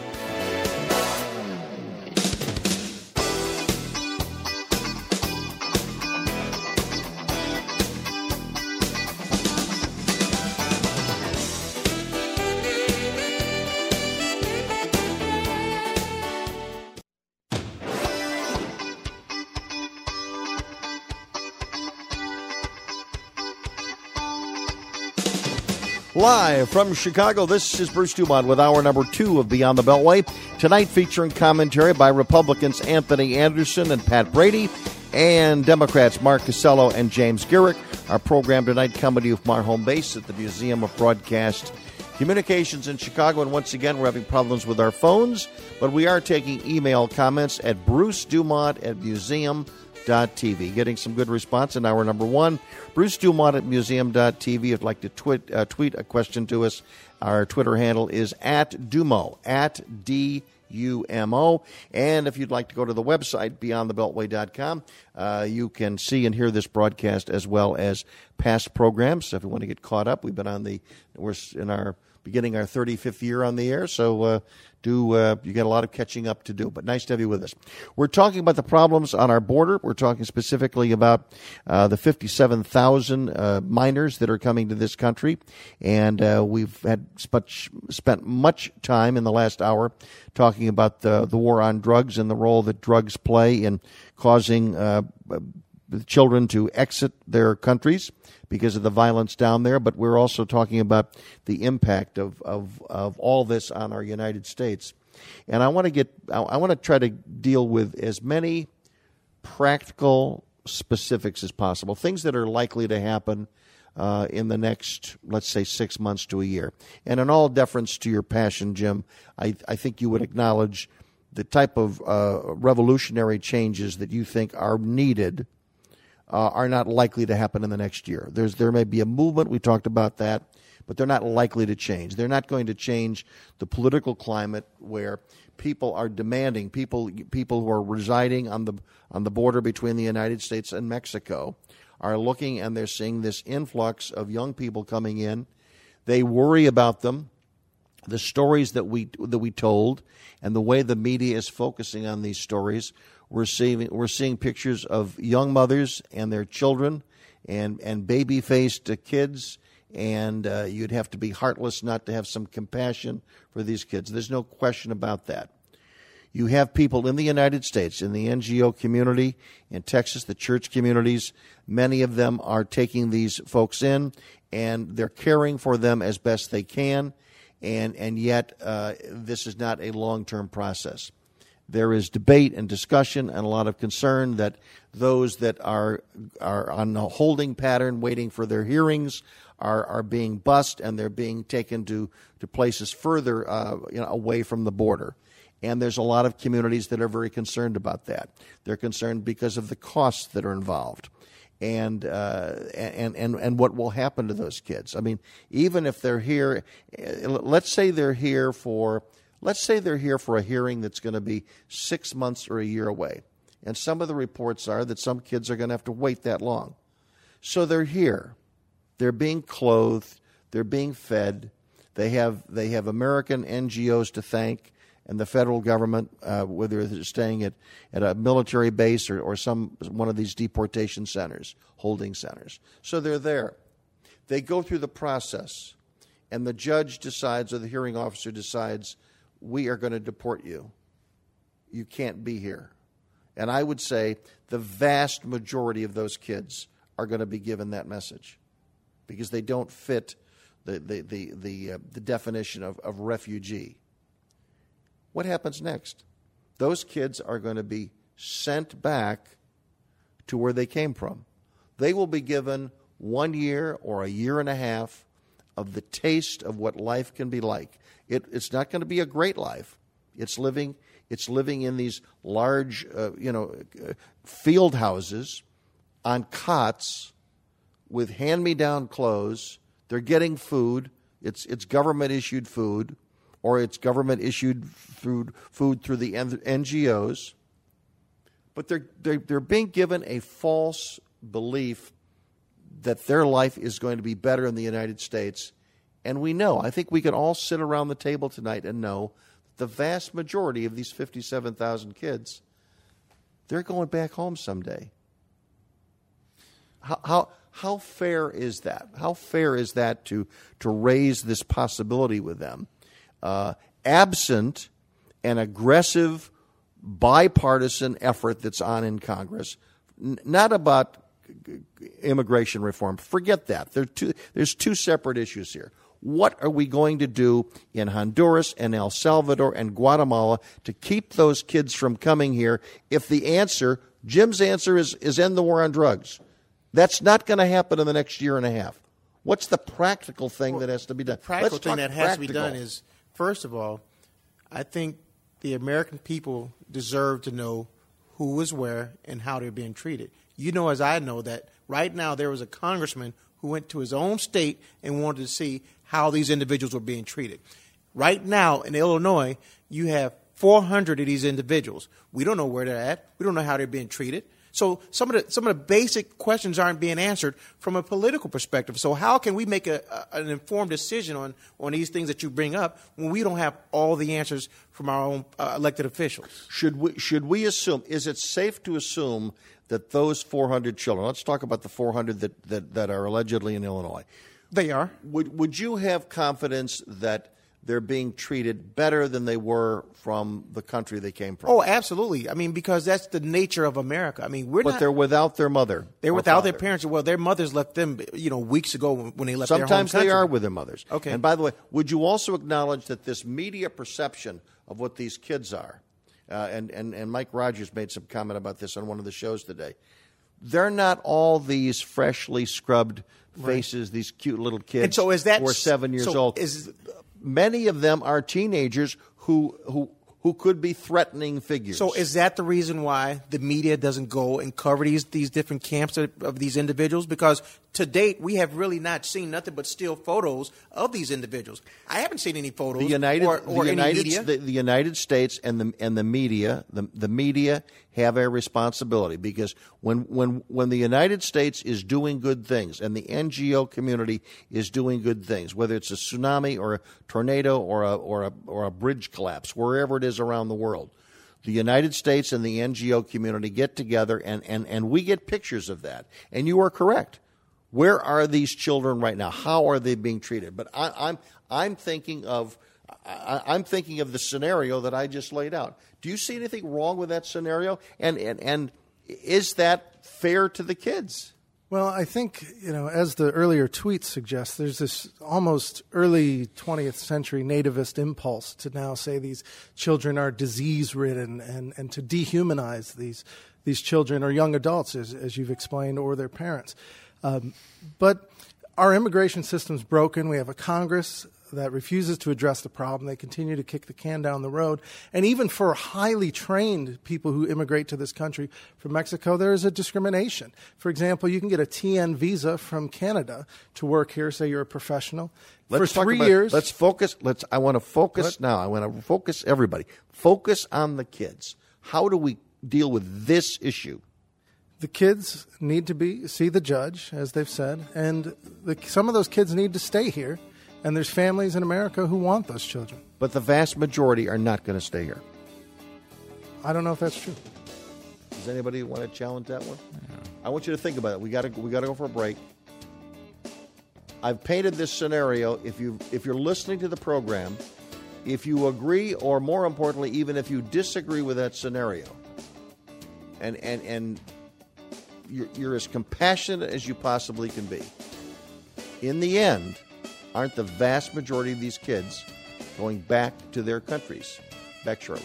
Live from Chicago, this is Bruce Dumont with hour number two of Beyond the Beltway. Tonight featuring commentary by Republicans Anthony Anderson and Pat Brady and Democrats Mark Casello and James Garrick. Our program tonight coming to you from our home base at the Museum of Broadcast Communications in Chicago. And once again, we're having problems with our phones, but we are taking email comments at Bruce Dumont at museum dot t v. Getting some good response in hour number one. Bruce Dumont at museum dot t v. If you'd like to tweet, uh, tweet a question to us, our Twitter handle is at Dumo, at D U M O. And if you'd like to go to the website, beyond the beltway dot com, uh, you can see and hear this broadcast as well as past programs. So if you want to get caught up, we've been on the, we're in our, beginning our thirty-fifth year on the air, so uh, do uh, you got a lot of catching up to do, but nice to have you with us. We're talking about the problems on our border. We're talking specifically about uh, the fifty-seven thousand uh, minors that are coming to this country, and uh, we've had much, spent much time in the last hour talking about the, the war on drugs and the role that drugs play in causing uh, children to exit their countries because of the violence down there, but we're also talking about the impact of, of, of all this on our United States. And I want to get, I want to try to deal with as many practical specifics as possible, things that are likely to happen uh, in the next, let's say, six months to a year. And in all deference to your passion, Jim, I, I think you would acknowledge the type of uh, revolutionary changes that you think are needed Uh, are not likely to happen in the next year. There's there may be a movement, we talked about that, but they're not likely to change. They're not going to change the political climate where people are demanding, people people who are residing on the on the border between the United States and Mexico are looking and they're seeing this influx of young people coming in. They worry about them. The stories that we that we told and the way the media is focusing on these stories, we're seeing we're seeing pictures of young mothers and their children and and baby-faced uh, kids, and uh, you'd have to be heartless not to have some compassion for these kids. There's no question about that. You have people in the United States, in the N G O community, in Texas, the church communities. Many of them are taking these folks in, and they're caring for them as best they can. And and yet, uh, this is not a long-term process. There is debate and discussion and a lot of concern that those that are are on a holding pattern, waiting for their hearings, are are being bussed and they're being taken to to places further uh, you know, away from the border. And there's a lot of communities that are very concerned about that. They're concerned because of the costs that are involved. And, uh, and and and what will happen to those kids? I mean, even if they're here, let's say they're here for, let's say they're here for a hearing that's going to be six months or a year away. And some of the reports are that some kids are going to have to wait that long. So they're here. They're being clothed. They're being fed. They have they have American N G Os to thank and the federal government, uh, whether they're staying at, at a military base or, or some one of these deportation centers, holding centers. So they're there. They go through the process, and the judge decides, or the hearing officer decides, we are going to deport you. You can't be here. And I would say the vast majority of those kids are going to be given that message because they don't fit the the the the, uh, the definition of, of refugee. What happens next? Those kids are going to be sent back to where they came from. They will be given one year or a year and a half of the taste of what life can be like. It, it's not going to be a great life. It's living. It's living in these large, uh, you know, uh, field houses on cots with hand-me-down clothes. They're getting food. It's it's government-issued food, or it's government-issued food food through the N G Os. But they're they're they're being given a false belief that their life is going to be better in the United States. And we know, I think we can all sit around the table tonight and know the vast majority of these fifty-seven thousand kids, they're going back home someday. How, how how fair is that? How fair is that to to raise this possibility with them? Uh, absent an aggressive bipartisan effort that's on in Congress, n- not about immigration reform. Forget that. There are two, there's two separate issues here. What are we going to do in Honduras and El Salvador and Guatemala to keep those kids from coming here if the answer, Jim's answer, is, is end the war on drugs? That's not going to happen in the next year and a half. What's the practical thing well, that has to be done? The practical Let's thing that has practical. to be done is, first of all, I think the American people deserve to know who is where and how they're being treated. You know, as I know, that right now there was a congressman who went to his own state and wanted to see how these individuals were being treated. Right now in Illinois, you have four hundred of these individuals. We don't know where they're at. We don't know how they're being treated. So some of the some of the basic questions aren't being answered from a political perspective. So how can we make a, a, an informed decision on, on these things that you bring up when we don't have all the answers from our own uh, elected officials? Should we should we assume, is it safe to assume that those four hundred children, let's talk about the four hundred that, that, that are allegedly in Illinois. They are. Would would you have confidence that they're being treated better than they were from the country they came from? Oh, absolutely. I mean, because that's the nature of America. I mean, we're but not. But they're without their mother. They're without father. their parents. Well, their mothers left them, you know, weeks ago when they left Sometimes their home country. they are with their mothers. Okay. And by the way, would you also acknowledge that this media perception of what these kids are, uh, and, and, and Mike Rogers made some comment about this on one of the shows today, they're not all these freshly scrubbed faces, right. These cute little kids and so is that, who are seven years so old. Is, Many of them are teenagers who who who could be threatening figures. So is that the reason why the media doesn't go and cover these these different camps of, of these individuals? Because to date, we have really not seen nothing but still photos of these individuals. I haven't seen any photos the United, or, or the any United, media. The, the United States and the and the media, the, the media have a responsibility because when when when the United States is doing good things and the N G O community is doing good things, whether it's a tsunami or a tornado or a or a or a bridge collapse, wherever it is around the world, the United States and the N G O community get together and, and, and we get pictures of that. And you are correct. Where are these children right now? How are they being treated? But I, I'm I'm thinking of I, I'm thinking of the scenario that I just laid out. Do you see anything wrong with that scenario? And and, and is that fair to the kids? Well, I think, you know, as the earlier tweet suggests, there's this almost early twentieth century nativist impulse to now say these children are disease-ridden and, and to dehumanize these these children or young adults, as, as you've explained, or their parents. Um, but our immigration system's broken. We have a Congress that refuses to address the problem. They continue to kick the can down the road. And even for highly trained people who immigrate to this country from Mexico, there is a discrimination. For example, you can get a T N visa from Canada to work here, say you're a professional. Let's for three talk about, years. Let's focus. Let's. I want to focus what? now. I want to focus everybody. Focus on the kids. How do we deal with this issue? The kids need to be see the judge, as they've said, and the, some of those kids need to stay here. And there's families in America who want those children. But the vast majority are not going to stay here. I don't know if that's true. Does anybody want to challenge that one? Yeah. I want you to think about it. We got to we got to go for a break. I've painted this scenario. If you if you're listening to the program, if you agree, or more importantly, even if you disagree with that scenario, and and and you're, you're as compassionate as you possibly can be. In the end, aren't the vast majority of these kids going back to their countries? Back shortly.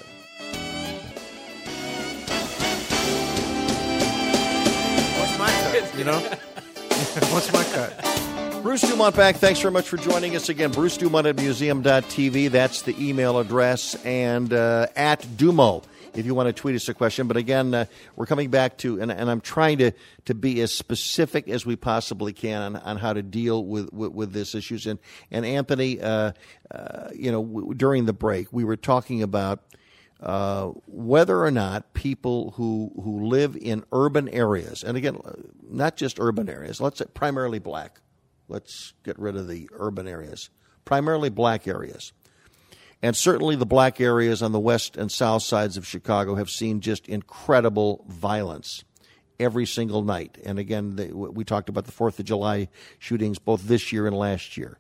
What's my cut? You know? What's my cut? Bruce Dumont back. Thanks very much for joining us again. Bruce Dumont at museum dot t v. That's the email address. And uh, at Dumo, if you want to tweet us a question. But again, uh, we're coming back to, and, and I'm trying to, to be as specific as we possibly can on, on how to deal with, with, with this issues. And, and Anthony, uh, uh, you know, w- during the break, we were talking about uh, whether or not people who, who live in urban areas, and again, not just urban areas, let's say primarily black. Let's get rid of the urban areas. Primarily black areas. And certainly the black areas on the west and south sides of Chicago have seen just incredible violence every single night. And again, they, we talked about the fourth of July shootings both this year and last year.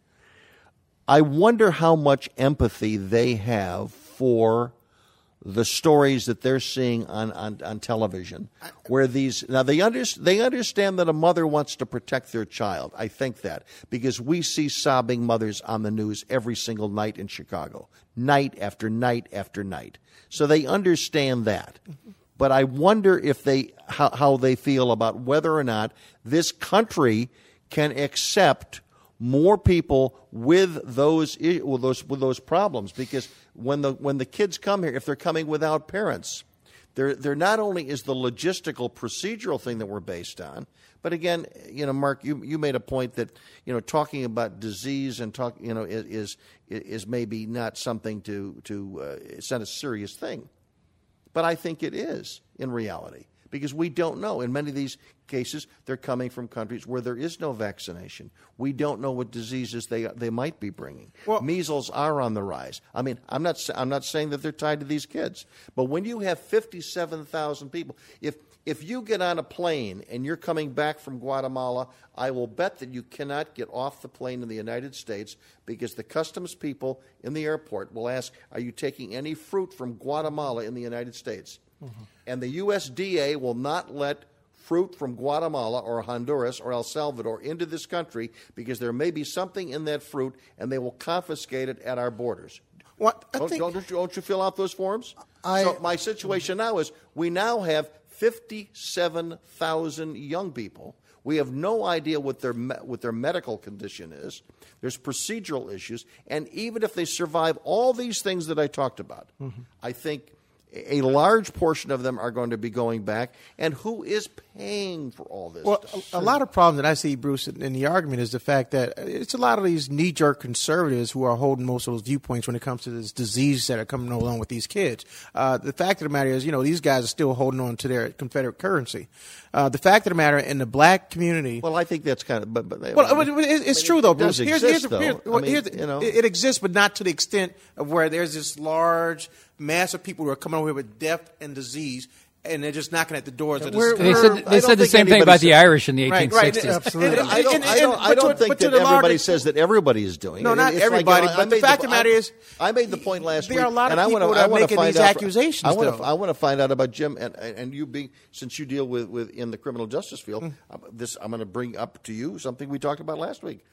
I wonder how much empathy they have for the stories that they're seeing on, on, on television, where these now they under, they understand that a mother wants to protect their child. I think that because we see sobbing mothers on the news every single night in Chicago, night after night after night. So they understand that. But I wonder if they how, how they feel about whether or not this country can accept more people with those with those with those problems, because when the when the kids come here, if they're coming without parents, they're they're not only is the logistical procedural thing that we're based on, but again, you know, Mark, you you made a point that, you know, talking about disease and talk, you know, is is, is maybe not something to to uh, it's not a serious thing, but I think it is in reality. Because we don't know. In many of these cases, they're coming from countries where there is no vaccination. We don't know what diseases they they might be bringing. Well, measles are on the rise. I mean, I'm not I'm not saying that they're tied to these kids, but when you have fifty-seven thousand people, if if you get on a plane and you're coming back from Guatemala, I will bet that you cannot get off the plane in the United States because the customs people in the airport will ask, "Are you taking any fruit from Guatemala in the United States?" Mm-hmm. And the U S D A will not let fruit from Guatemala or Honduras or El Salvador into this country because there may be something in that fruit, and they will confiscate it at our borders. What? I don't, think... don't, you, don't you fill out those forms? I... So my situation now is we now have fifty-seven thousand young people. We have no idea what their what their medical condition is. There's procedural issues. And even if they survive all these things that I talked about, mm-hmm. I think a large portion of them are going to be going back. And who is paying for all this well, stuff? A, a lot of problems that I see, Bruce, in, in the argument is the fact that it's a lot of these knee-jerk conservatives who are holding most of those viewpoints when it comes to this disease that are coming along with these kids. Uh, the fact of the matter is, you know, these guys are still holding on to their Confederate currency. Uh, the fact of the matter, in the black community... Well, I think that's kind of... But, but well, I mean, it's, it's true, though, Bruce. It here's, exist, here's, here's, though. here's, I mean, you know. it, it exists, but not to the extent of where there's this large mass of people who are coming over here with death and disease, and they're just knocking at the doors of the we're, They said, they said the same thing about the Irish in the eighteen sixties. Right, right. Absolutely. I don't, I don't, I don't think that everybody says that everybody is doing it. No, not it's everybody, like, but the fact of the matter is... I made the point last there week. There are a lot of and people I wanna, that are I making find these out, accusations, I want though. to I want to find out about Jim, and, and you being, since you deal with, with in the criminal justice field, mm. this I'm going to bring up to you something we talked about last week.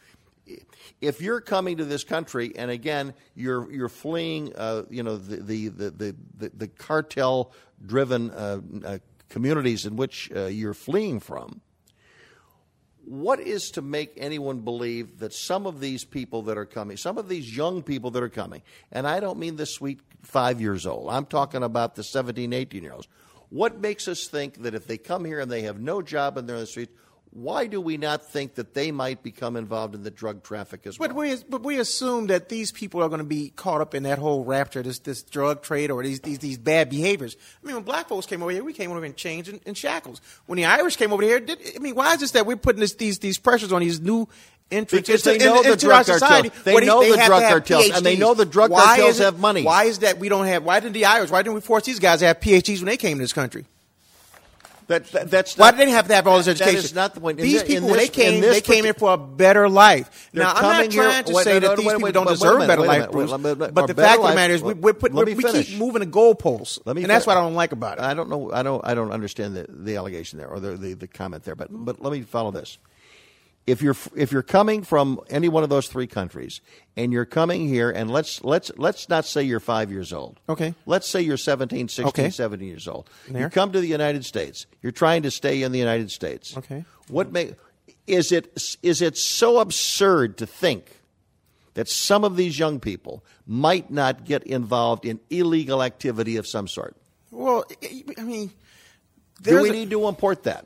If you're coming to this country, and again, you're you're fleeing, uh, you know, the the the the, the cartel-driven uh, uh, communities in which uh, you're fleeing from, what is to make anyone believe that some of these people that are coming, some of these young people that are coming, and I don't mean the sweet five years old, I'm talking about the seventeen, eighteen-year-olds, what makes us think that if they come here and they have no job and they're in the streets, why do we not think that they might become involved in the drug traffic as But well? we but we assume that these people are going to be caught up in that whole rapture, this this drug trade or these these, these bad behaviors. I mean, when black folks came over here, we came over in chains and, and shackles. When the Irish came over here, did, I mean, why is this that we're putting this, these these pressures on these new entrants Because into, they know in, the into drug our society? cartels. They where know the have drug to have cartels, and they PhDs. know the drug Why cartels is it- have money. Why is that we don't have? Why didn't the Irish? Why didn't we force these guys to have P H Ds when they came to this country? That, that, that's Why not, did they have to have all this that- education? That is not the point. In These thi- in people, when this- they came, in this they came in partic- for a better life. They're Now, I'm coming not here- trying to wait, say no, that no, these wait, people wait, don't wait, deserve wait a better minute, life, wait a minute, Bruce. wait, let me- But or the better fact of the life- matter is, we, we, put, let we me finish. keep moving the goalposts, Let me and that's fin- what I don't like about it. I don't know. I don't. I don't understand the, the allegation there or the, the, the comment there. But but let me follow this. If you're if you're coming from any one of those three countries and you're coming here, and let's let's let's not say you're five years old. Okay. Let's say you're seventeen, sixteen, Okay. seventeen years old. There. You come to the United States. You're trying to stay in the United States. Okay. What make is it is it so absurd to think that some of these young people might not get involved in illegal activity of some sort? Well, I mean, Do there's we a- need to import that?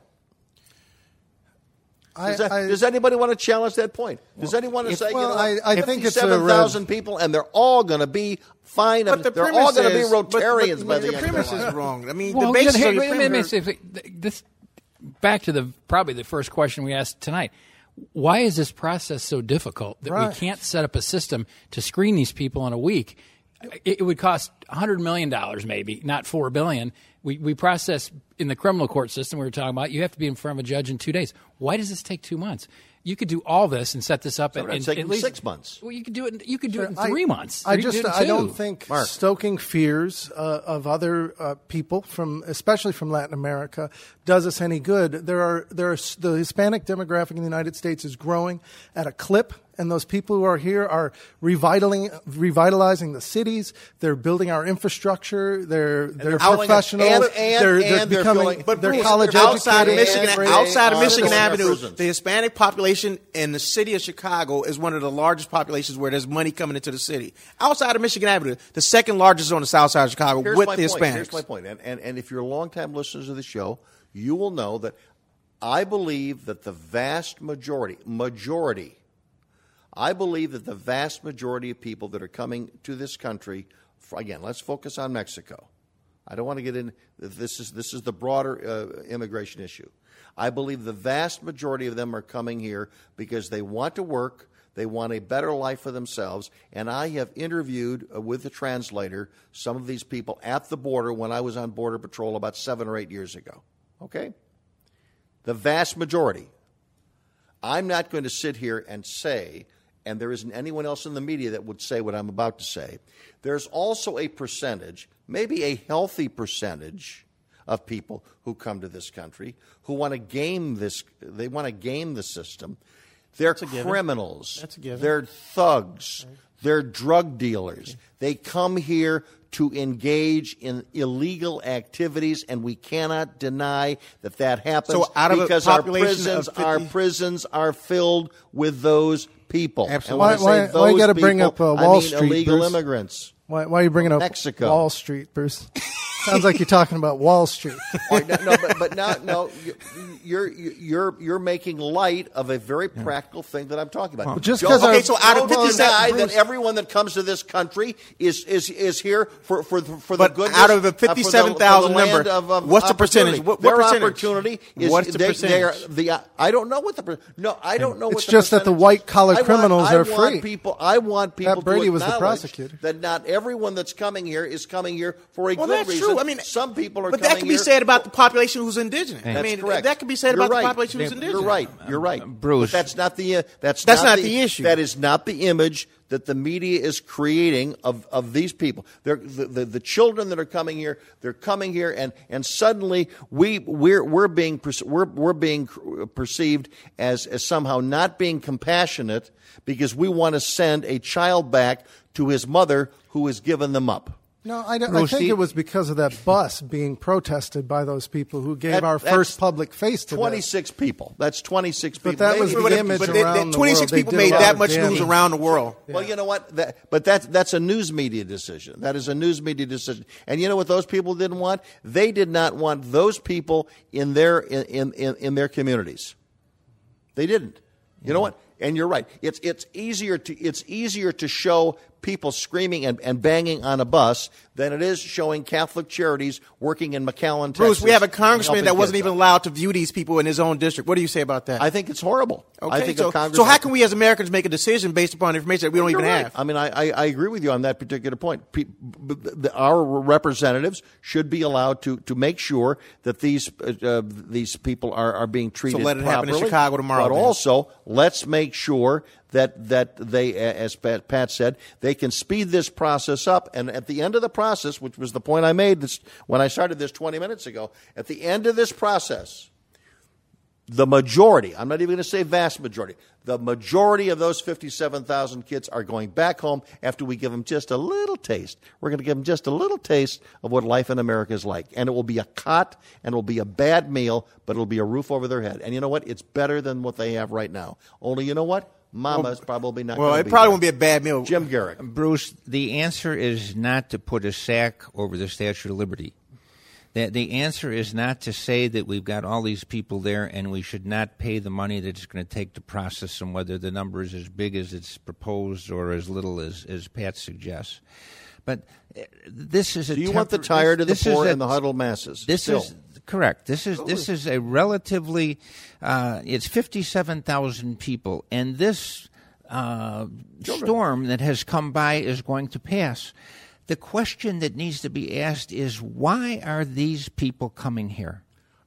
I, Does, that, I- does anybody want to challenge that point? Does anyone if- say, well, you know, I- I think it's a seven red- thousand people and they're all going to be fine, But and the they're all premise going to be is- but- but Rotarians by the the end premise of their is life? wrong. I mean, Well, the basis hey, of the wait, wait, premise. wait, wait, wait, this back to the probably the first question we asked tonight. Why is this process so difficult that Right. we can't set up a system to screen these people in a week? It, it would cost one hundred million dollars, maybe, not four billion dollars. We we process in the criminal court system we were talking about. You have to be in front of a judge in two days. Why does this take two months? You could do all this and set this up So in, it's in taking at least six months. Well, you could do it. You could do it in I- three months. I You could just do it in I don't two. think Mark. stoking fears uh, of other uh, people from, especially from Latin America, does us any good. There are there are the Hispanic demographic in the United States is growing at a clip, and those people who are here are revitalizing revitalizing the cities. They're building our infrastructure. They're they're, they're filling- professionals. and- and- they're, and they're they're becoming filling- But they're Bruce, college outside of educated. Michigan, and- outside of and- Michigan and- Avenue, prisons. the Hispanic population in the city of Chicago is one of the largest populations where there's money coming into the city. Outside of Michigan Avenue, the second largest is on the south side of Chicago Here's with my the point. Hispanics. Here's my point. And, and, and if you're longtime listeners of the show, you will know that I believe that the vast majority, majority, I believe that the vast majority of people that are coming to this country, for, again, let's focus on Mexico. I don't want to get in. This is this is the broader uh, immigration issue. I believe the vast majority of them are coming here because they want to work, they want a better life for themselves, and I have interviewed uh, with the translator some of these people at the border when I was on Border Patrol about seven or eight years ago. Okay? The vast majority. I'm not going to sit here and say, and there isn't anyone else in the media that would say what I'm about to say, there's also a percentage, maybe a healthy percentage, of people who come to this country who want to game this, they want to game the system. They're criminals. That's a given. They're thugs. Right. They're drug dealers. Okay. They come here to engage in illegal activities, and we cannot deny that that happens So out of a because our population prisons, of fifty our prisons are filled with those people. Absolutely. And when Why- I say why- those why you gotta people, bring up, uh, I Wall mean Street, illegal Bruce? immigrants. Why, why are you bringing up Mexico. Wall Street, Bruce? Sounds like you're talking about Wall Street. Or, no, no, but, but now, no, you're you're you're making light of a very practical thing that I'm talking about. Well, just Don't- 'cause okay, our- so out of well, deny Bruce- that everyone that comes to this country is is is here for for the, for But the goodness. out of the uh, for the- fifty-seven for thousand the land number, of, of what's the percentage? opportunity. What- what Their percentage? opportunity is What's the they, they are percentage? the. I don't know what the per- no. I don't know. It's what the just that the percentage is. white-collar I want- criminals I are want free. People, I want people Pat Brady to was the acknowledge prosecutor. that not everyone that's coming here is coming here for a Well, good that's reason. true. I mean, some people are but coming that can be here said about for- the population who's indigenous. I That's mean, correct. that can be said You're about right. the population who's indigenous. You're right. You're right, Bruce. But that's not the. Uh, that's That's not, not the issue. That is not the image that the media is creating of, of these people. They're, the, the the children that are coming here, they're coming here, and, and suddenly we we're we're being we're we're being perceived as as somehow not being compassionate because we want to send a child back to his mother who has given them up. No, I, don't- I Bruce, think the- it was because of that bus being protested by those people who gave That- our that's first public face to this. twenty-six people. That's twenty-six people. But that Maybe was if the you- image but they- around they- the twenty-six world. They people did made a lot that of much damage. news around the world. Well, you know what? That, but that's that's a news media decision. That is a news media decision. And you know what those people didn't want? They did not want those people in their in in, in their communities. They didn't. You know what? And you're right. It's it's easier to it's easier to show people screaming and, and banging on a bus than it is showing Catholic Charities working in McAllen, Texas. Bruce, we have a congressman that wasn't even out. allowed to view these people in his own district. What do you say about that? I think it's horrible. Okay, I think so, a Congress so how can we as Americans make a decision based upon information that we don't You're even right. have? I mean, I, I, I agree with you on that particular point. Pe- b- b- our representatives should be allowed to, to make sure that these uh, these people are, are being treated So let it properly. happen in Chicago tomorrow, But then. also, let's make sure that that they, as Pat, Pat said, they can speed this process up. And at the end of the process, which was the point I made this, when I started this twenty minutes ago, at the end of this process, the majority, I'm not even going to say vast majority, the majority of those fifty-seven thousand kids are going back home after we give them just a little taste. We're going to give them just a little taste of what life in America is like. And it will be a cot, and it will be a bad meal, but it will be a roof over their head. And you know what? It's better than what they have right now. Only you know what? Mama's well, probably not Well, gonna it be probably there. won't be a bad meal. Jim Garrick. Bruce, the answer is not to put a sack over the Statue of Liberty. The, the answer is not to say that we've got all these people there and we should not pay the money that it's going to take to process them, whether the number is as big as it's proposed or as little as, as Pat suggests. But this is a Do you temper- want the tired this, and the this poor is a, and the huddled masses? This Still. is correct. This is this is a relatively uh, it's fifty-seven thousand people, and this uh, storm that has come by is going to pass. The question that needs to be asked is, why are these people coming here?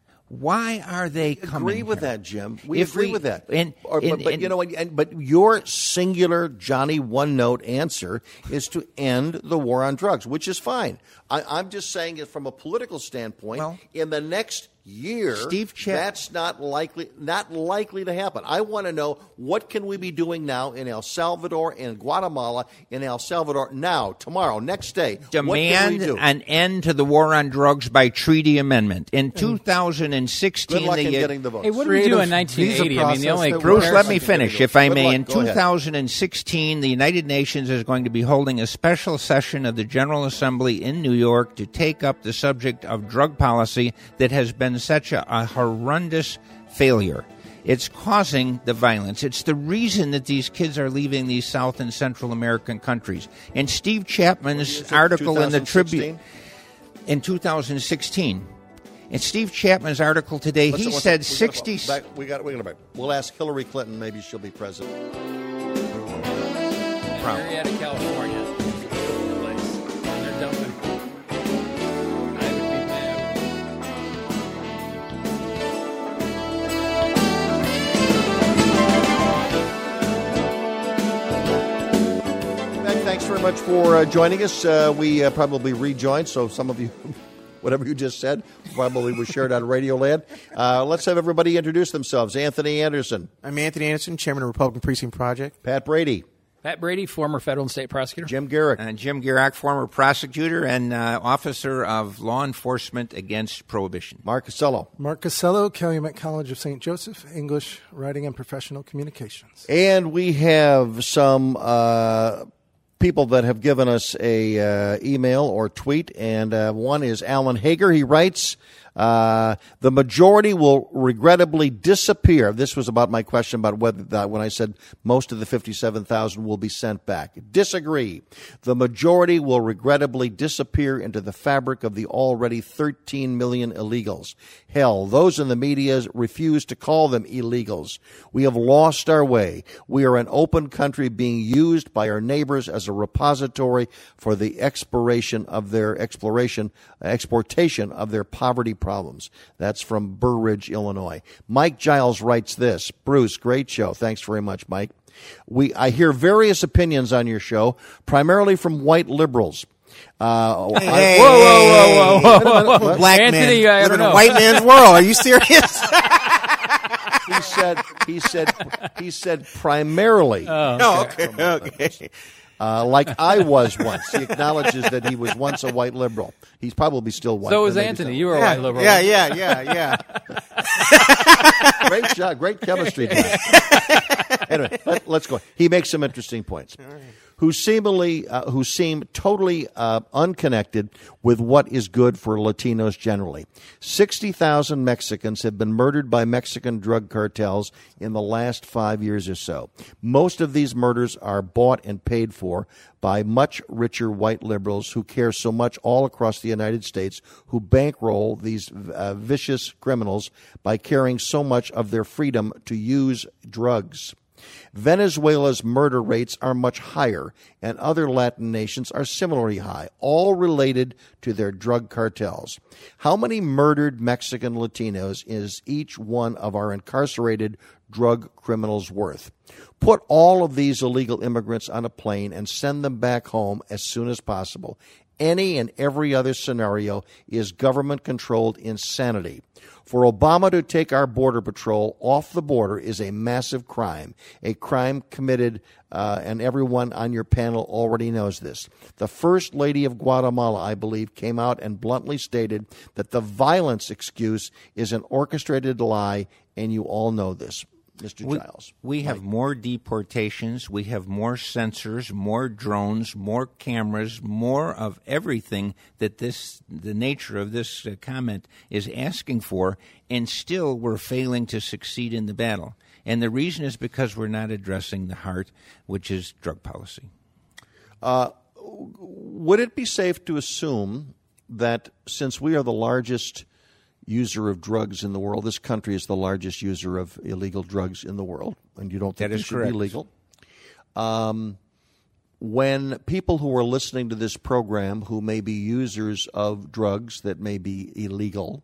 Why are they coming agree with here? that, Jim. We If agree we- with that. and- Or- but, and- but and- you know, and, and, but your singular Johnny one note answer is to end the war on drugs, which is fine. I, I'm just saying it from a political standpoint. Well, in the next year, Steve Chap- that's not likely not likely to happen. I want to know, what can we be doing now in El Salvador, in Guatemala, in El Salvador now, tomorrow, next day? What can we Demand do? an end to the war on drugs by treaty amendment. In two thousand sixteen, Good luck the, in getting the votes. Hey, what did we do in Creative nineteen eighty? visa I mean, the process only that Bruce, Well, let me Harrison, finish, if I good may. luck. In Go ahead. two thousand sixteen, the United Nations is going to be holding a special session of the General Assembly in New York to take up the subject of drug policy that has been such a, a horrendous failure. It's causing the violence. It's the reason that these kids are leaving these South and Central American countries. And Steve Chapman's article in the Tribune in two thousand sixteen. In Steve Chapman's article today, Let's- he let's- said we sixty. gotta- back- We got. We're gonna. We'll ask Hillary Clinton. Maybe she'll be president. Marietta, California. Place. They're dumping. I would be mad. Beck, thanks very much for uh, joining us. Uh, we uh, probably rejoined, so some of you, whatever you just said, probably was shared on Radio Land. Uh, let's have everybody introduce themselves. Anthony Anderson, I'm Anthony Anderson, chairman of the Republican Precinct Project. Pat Brady, Pat Brady, former federal and state prosecutor. Jim Garrick, Uh, Jim Garrick, former prosecutor and uh, officer of law enforcement against prohibition. Mark Costello. Mark Casello, Calumet College of Saint Joseph, English, Writing, and Professional Communications. And we have some uh, people that have given us a uh, email or tweet, and uh, one is Alan Hager. He writes, uh, the majority will regrettably disappear. This was about my question about whether that, when I said most of the fifty-seven thousand will be sent back. Disagree. The majority will regrettably disappear into the fabric of the already thirteen million illegals. Hell, those in the media refuse to call them illegals. We have lost our way. We are an open country being used by our neighbors as a repository for the exploration of their exploration, exportation of their poverty problems. That's from Burr Ridge, Illinois. Mike Giles writes this. Bruce, great show. Thanks very much, Mike. We, I hear various opinions on your show, primarily from white liberals. Uh, I- Hey, Whoa, whoa, whoa, whoa, whoa. Black Anthony, man, I live don't in a know. white man's world. Are you serious? he said, he said, he said primarily. No, okay, okay. Uh, like I was once. He acknowledges that he was once a white liberal. He's probably still white. So but was maybe Anthony. so. You were a Yeah, white liberal. yeah, yeah, yeah, yeah. Great job. Great chemistry. Anyway, let, let's go. He makes some interesting points. Who seemingly, uh, who seem totally uh, unconnected with what is good for Latinos generally. Sixty thousand Mexicans have been murdered by Mexican drug cartels in the last five years or so. Most of these murders are bought and paid for by much richer white liberals who care so much all across the United States, who bankroll these uh, vicious criminals by carrying so much of their freedom to use drugs. Venezuela's murder rates are much higher, and other Latin nations are similarly high, all related to their drug cartels. How many murdered Mexican Latinos is each one of our incarcerated drug criminals worth? Put all of these illegal immigrants on a plane and send them back home as soon as possible. Any and every other scenario is government-controlled insanity. For Obama to take our border patrol off the border is a massive crime, a crime committed, uh, and everyone on your panel already knows this. The First Lady of Guatemala, I believe, came out and bluntly stated that the violence excuse is an orchestrated lie, and you all know this. Mister We, Giles. we have more deportations, we have more sensors, more drones, more cameras, more of everything that this the nature of this uh, comment is asking for, and still we're failing to succeed in the battle. And the reason is because we're not addressing the heart, which is drug policy. Uh, would it be safe to assume that since we are the largest user of drugs in the world, this country is the largest user of illegal drugs in the world, and you don't think that it is should correct. be legal? Um, when people who are listening to this program who may be users of drugs that may be illegal,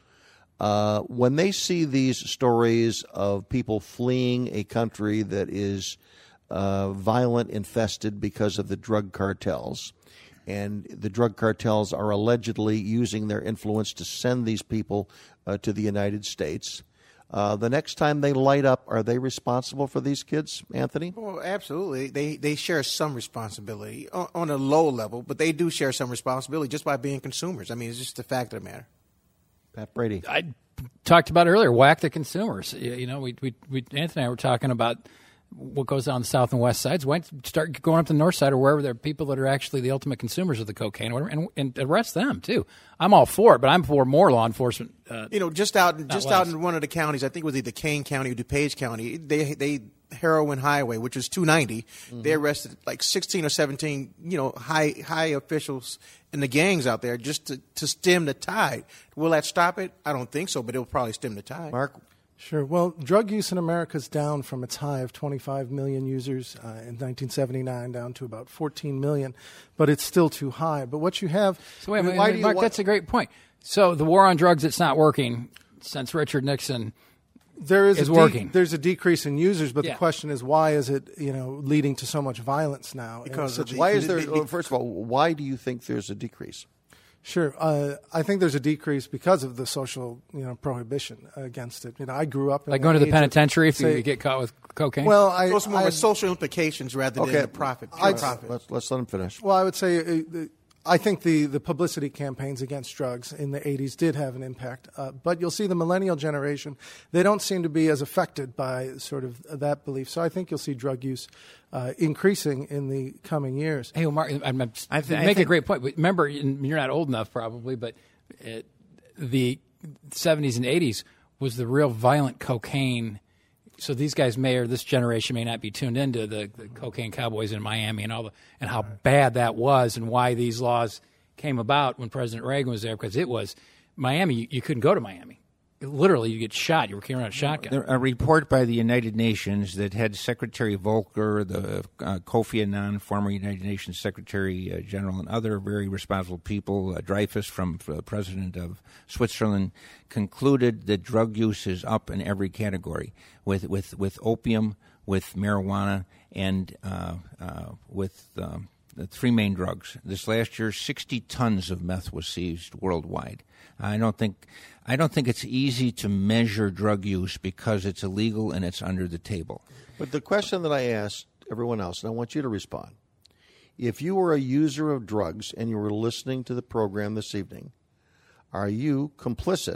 uh, when they see these stories of people fleeing a country that is uh, violent, infested because of the drug cartels, and the drug cartels are allegedly using their influence to send these people uh, to the United States, Uh, the next time they light up, are they responsible for these kids, Anthony? Well, absolutely. They they share some responsibility on, on a low level, but they do share some responsibility just by being consumers. I mean, it's just the fact of the matter. Pat Brady. I talked about earlier, whack the consumers. You you know, we, we, we Anthony and I were talking about what goes on the south and west sides. Why don't you start going up to the north side or wherever there are people that are actually the ultimate consumers of the cocaine, or whatever, and, and arrest them too. I'm all for it, but I'm for more law enforcement. Uh, You know, just out just less. out in one of the counties, I think it was either Kane County or DuPage County, they they heroin highway, which is two ninety. Mm-hmm. They arrested like sixteen or seventeen, you know, high high officials and the gangs out there just to, to stem the tide. Will that stop it? I don't think so, but it'll probably stem the tide. Mark? Sure. Well, drug use in America is down from its high of twenty-five million users uh, in nineteen seventy-nine down to about fourteen million, but it's still too high. But what you have... So wait, wait, Why wait, do you Mark, want- that's a great point. So the war on drugs, it's not working since Richard Nixon. There is is a de- working. There's a decrease in users, but Yeah. the question is, why is it, you know, leading to so much violence now? Because And of such- the- Why is there, the- the- oh, first of all, why do you think there's a decrease? Sure. Uh, I think there's a decrease because of the social, you know, prohibition against it. You know, I grew up in Like going to the age of, penitentiary if say- you get caught with cocaine? Well, I, Those are more I with social implications rather Okay. than the profit. I- pure profit. Let's, let's let him finish. Well, I would say uh, I think the, the publicity campaigns against drugs in the eighties did have an impact. Uh, but you'll see the millennial generation, they don't seem to be as affected by sort of that belief. So I think you'll see drug use uh, increasing in the coming years. Hey, well, Mark, I'm, I'm, I th- I make a think- great point. But remember, and you're not old enough probably, but it, the seventies and eighties was the real violent cocaine. So these guys may, or this generation may not be tuned into the, the cocaine cowboys in Miami and all the, and how bad that was, and why these laws came about when President Reagan was there. Because it was Miami, you, you couldn't go to Miami. Literally, you get shot. You were carrying around a shotgun. There, a report by the United Nations that had Secretary Volker, the uh, Kofi Annan, former United Nations Secretary uh, General, and other very responsible people, uh, Dreyfus, from uh, President of Switzerland, concluded that drug use is up in every category, with with, with opium, with marijuana, and uh, uh, with um, the three main drugs. This last year, sixty tons of meth was seized worldwide. I don't think I don't think it's easy to measure drug use because it's illegal and it's under the table. But the question that I asked everyone else, and I want you to respond. If you were a user of drugs and you were listening to the program this evening, are you complicit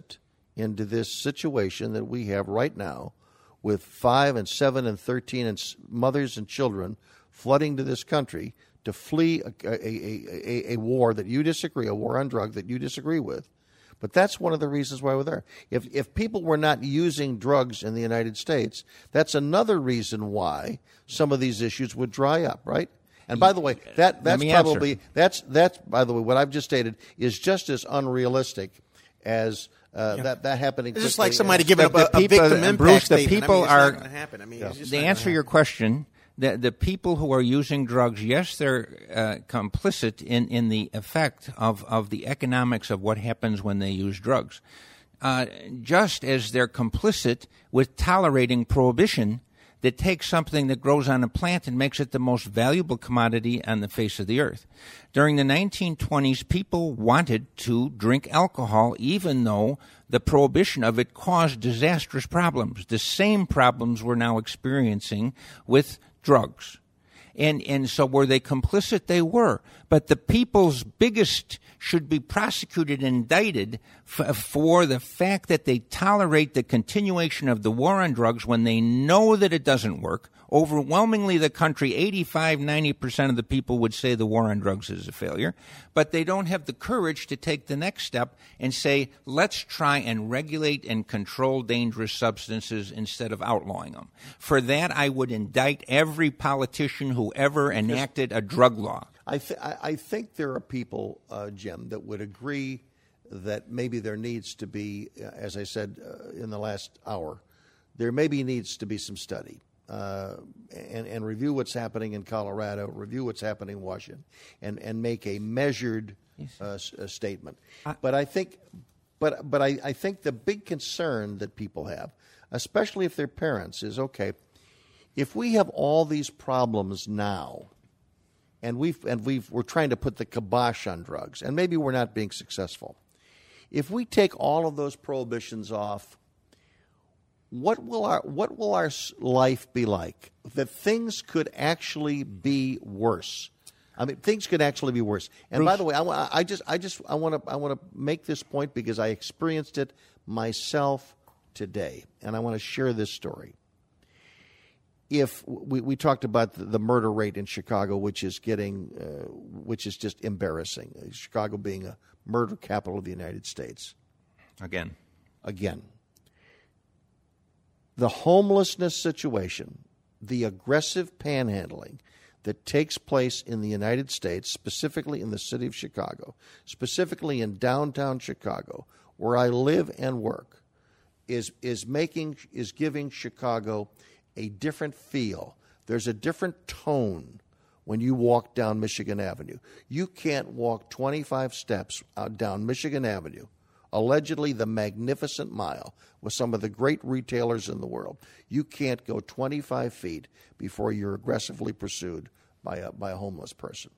into this situation that we have right now with five and seven and thirteen and mothers and children flooding to this country to flee a, a, a, a war that you disagree, a war on drugs that you disagree with. But that's one of the reasons why we're there. If if people were not using drugs in the United States, that's another reason why some of these issues would dry up, right? And by the way, that that's probably answer. that's that's by the way what I've just stated is just as unrealistic as uh, yeah. that that happening. It's just like somebody giving up a, people, a victim impact Bruce, the statement. people I mean, it's are not going to happen. I mean, yeah. it's just to not answer gonna your happen. question. The, the people who are using drugs, yes, they're uh, complicit in, in the effect of, of the economics of what happens when they use drugs. Uh, just as they're complicit with tolerating prohibition that takes something that grows on a plant and makes it the most valuable commodity on the face of the earth. During the nineteen twenties, people wanted to drink alcohol even though the prohibition of it caused disastrous problems, the same problems we're now experiencing with drugs. And and so were they complicit? They were. But the people's biggest should be prosecuted and indicted f- for the fact that they tolerate the continuation of the war on drugs when they know that it doesn't work. Overwhelmingly, the country, eighty-five, ninety percent of the people would say the war on drugs is a failure. But they don't have the courage to take the next step and say, let's try and regulate and control dangerous substances instead of outlawing them. For that, I would indict every politician who ever enacted a drug law. I, th- I think there are people, uh, Jim, that would agree that maybe there needs to be, uh, as I said uh, in the last hour, there maybe needs to be some study. Uh, and, and review what's happening in Colorado, review what's happening in Washington, and, and make a measured uh, s- a statement. I, but I think, but but I, I think the big concern that people have, especially if they're parents, is okay. If we have all these problems now, and we've and we've we're trying to put the kibosh on drugs, and maybe we're not being successful. If we take all of those prohibitions off, What will our what will our life be like? That things could actually be worse. I mean, things could actually be worse. And Bruce, by the way, I, I just I just I want to I want to make this point because I experienced it myself today, and I want to share this story. If we, we talked about the, the murder rate in Chicago, which is getting uh, which is just embarrassing. Chicago being a murder capital of the United States. Again, again. The homelessness situation, the aggressive panhandling that takes place in the United States, specifically in the city of Chicago, specifically in downtown Chicago, where I live and work, is is making is giving Chicago a different feel. There's a different tone when you walk down Michigan Avenue. You can't walk twenty-five steps out down Michigan Avenue, allegedly the magnificent mile with some of the great retailers in the world. You can't go twenty-five feet before you're aggressively pursued by a by a homeless person.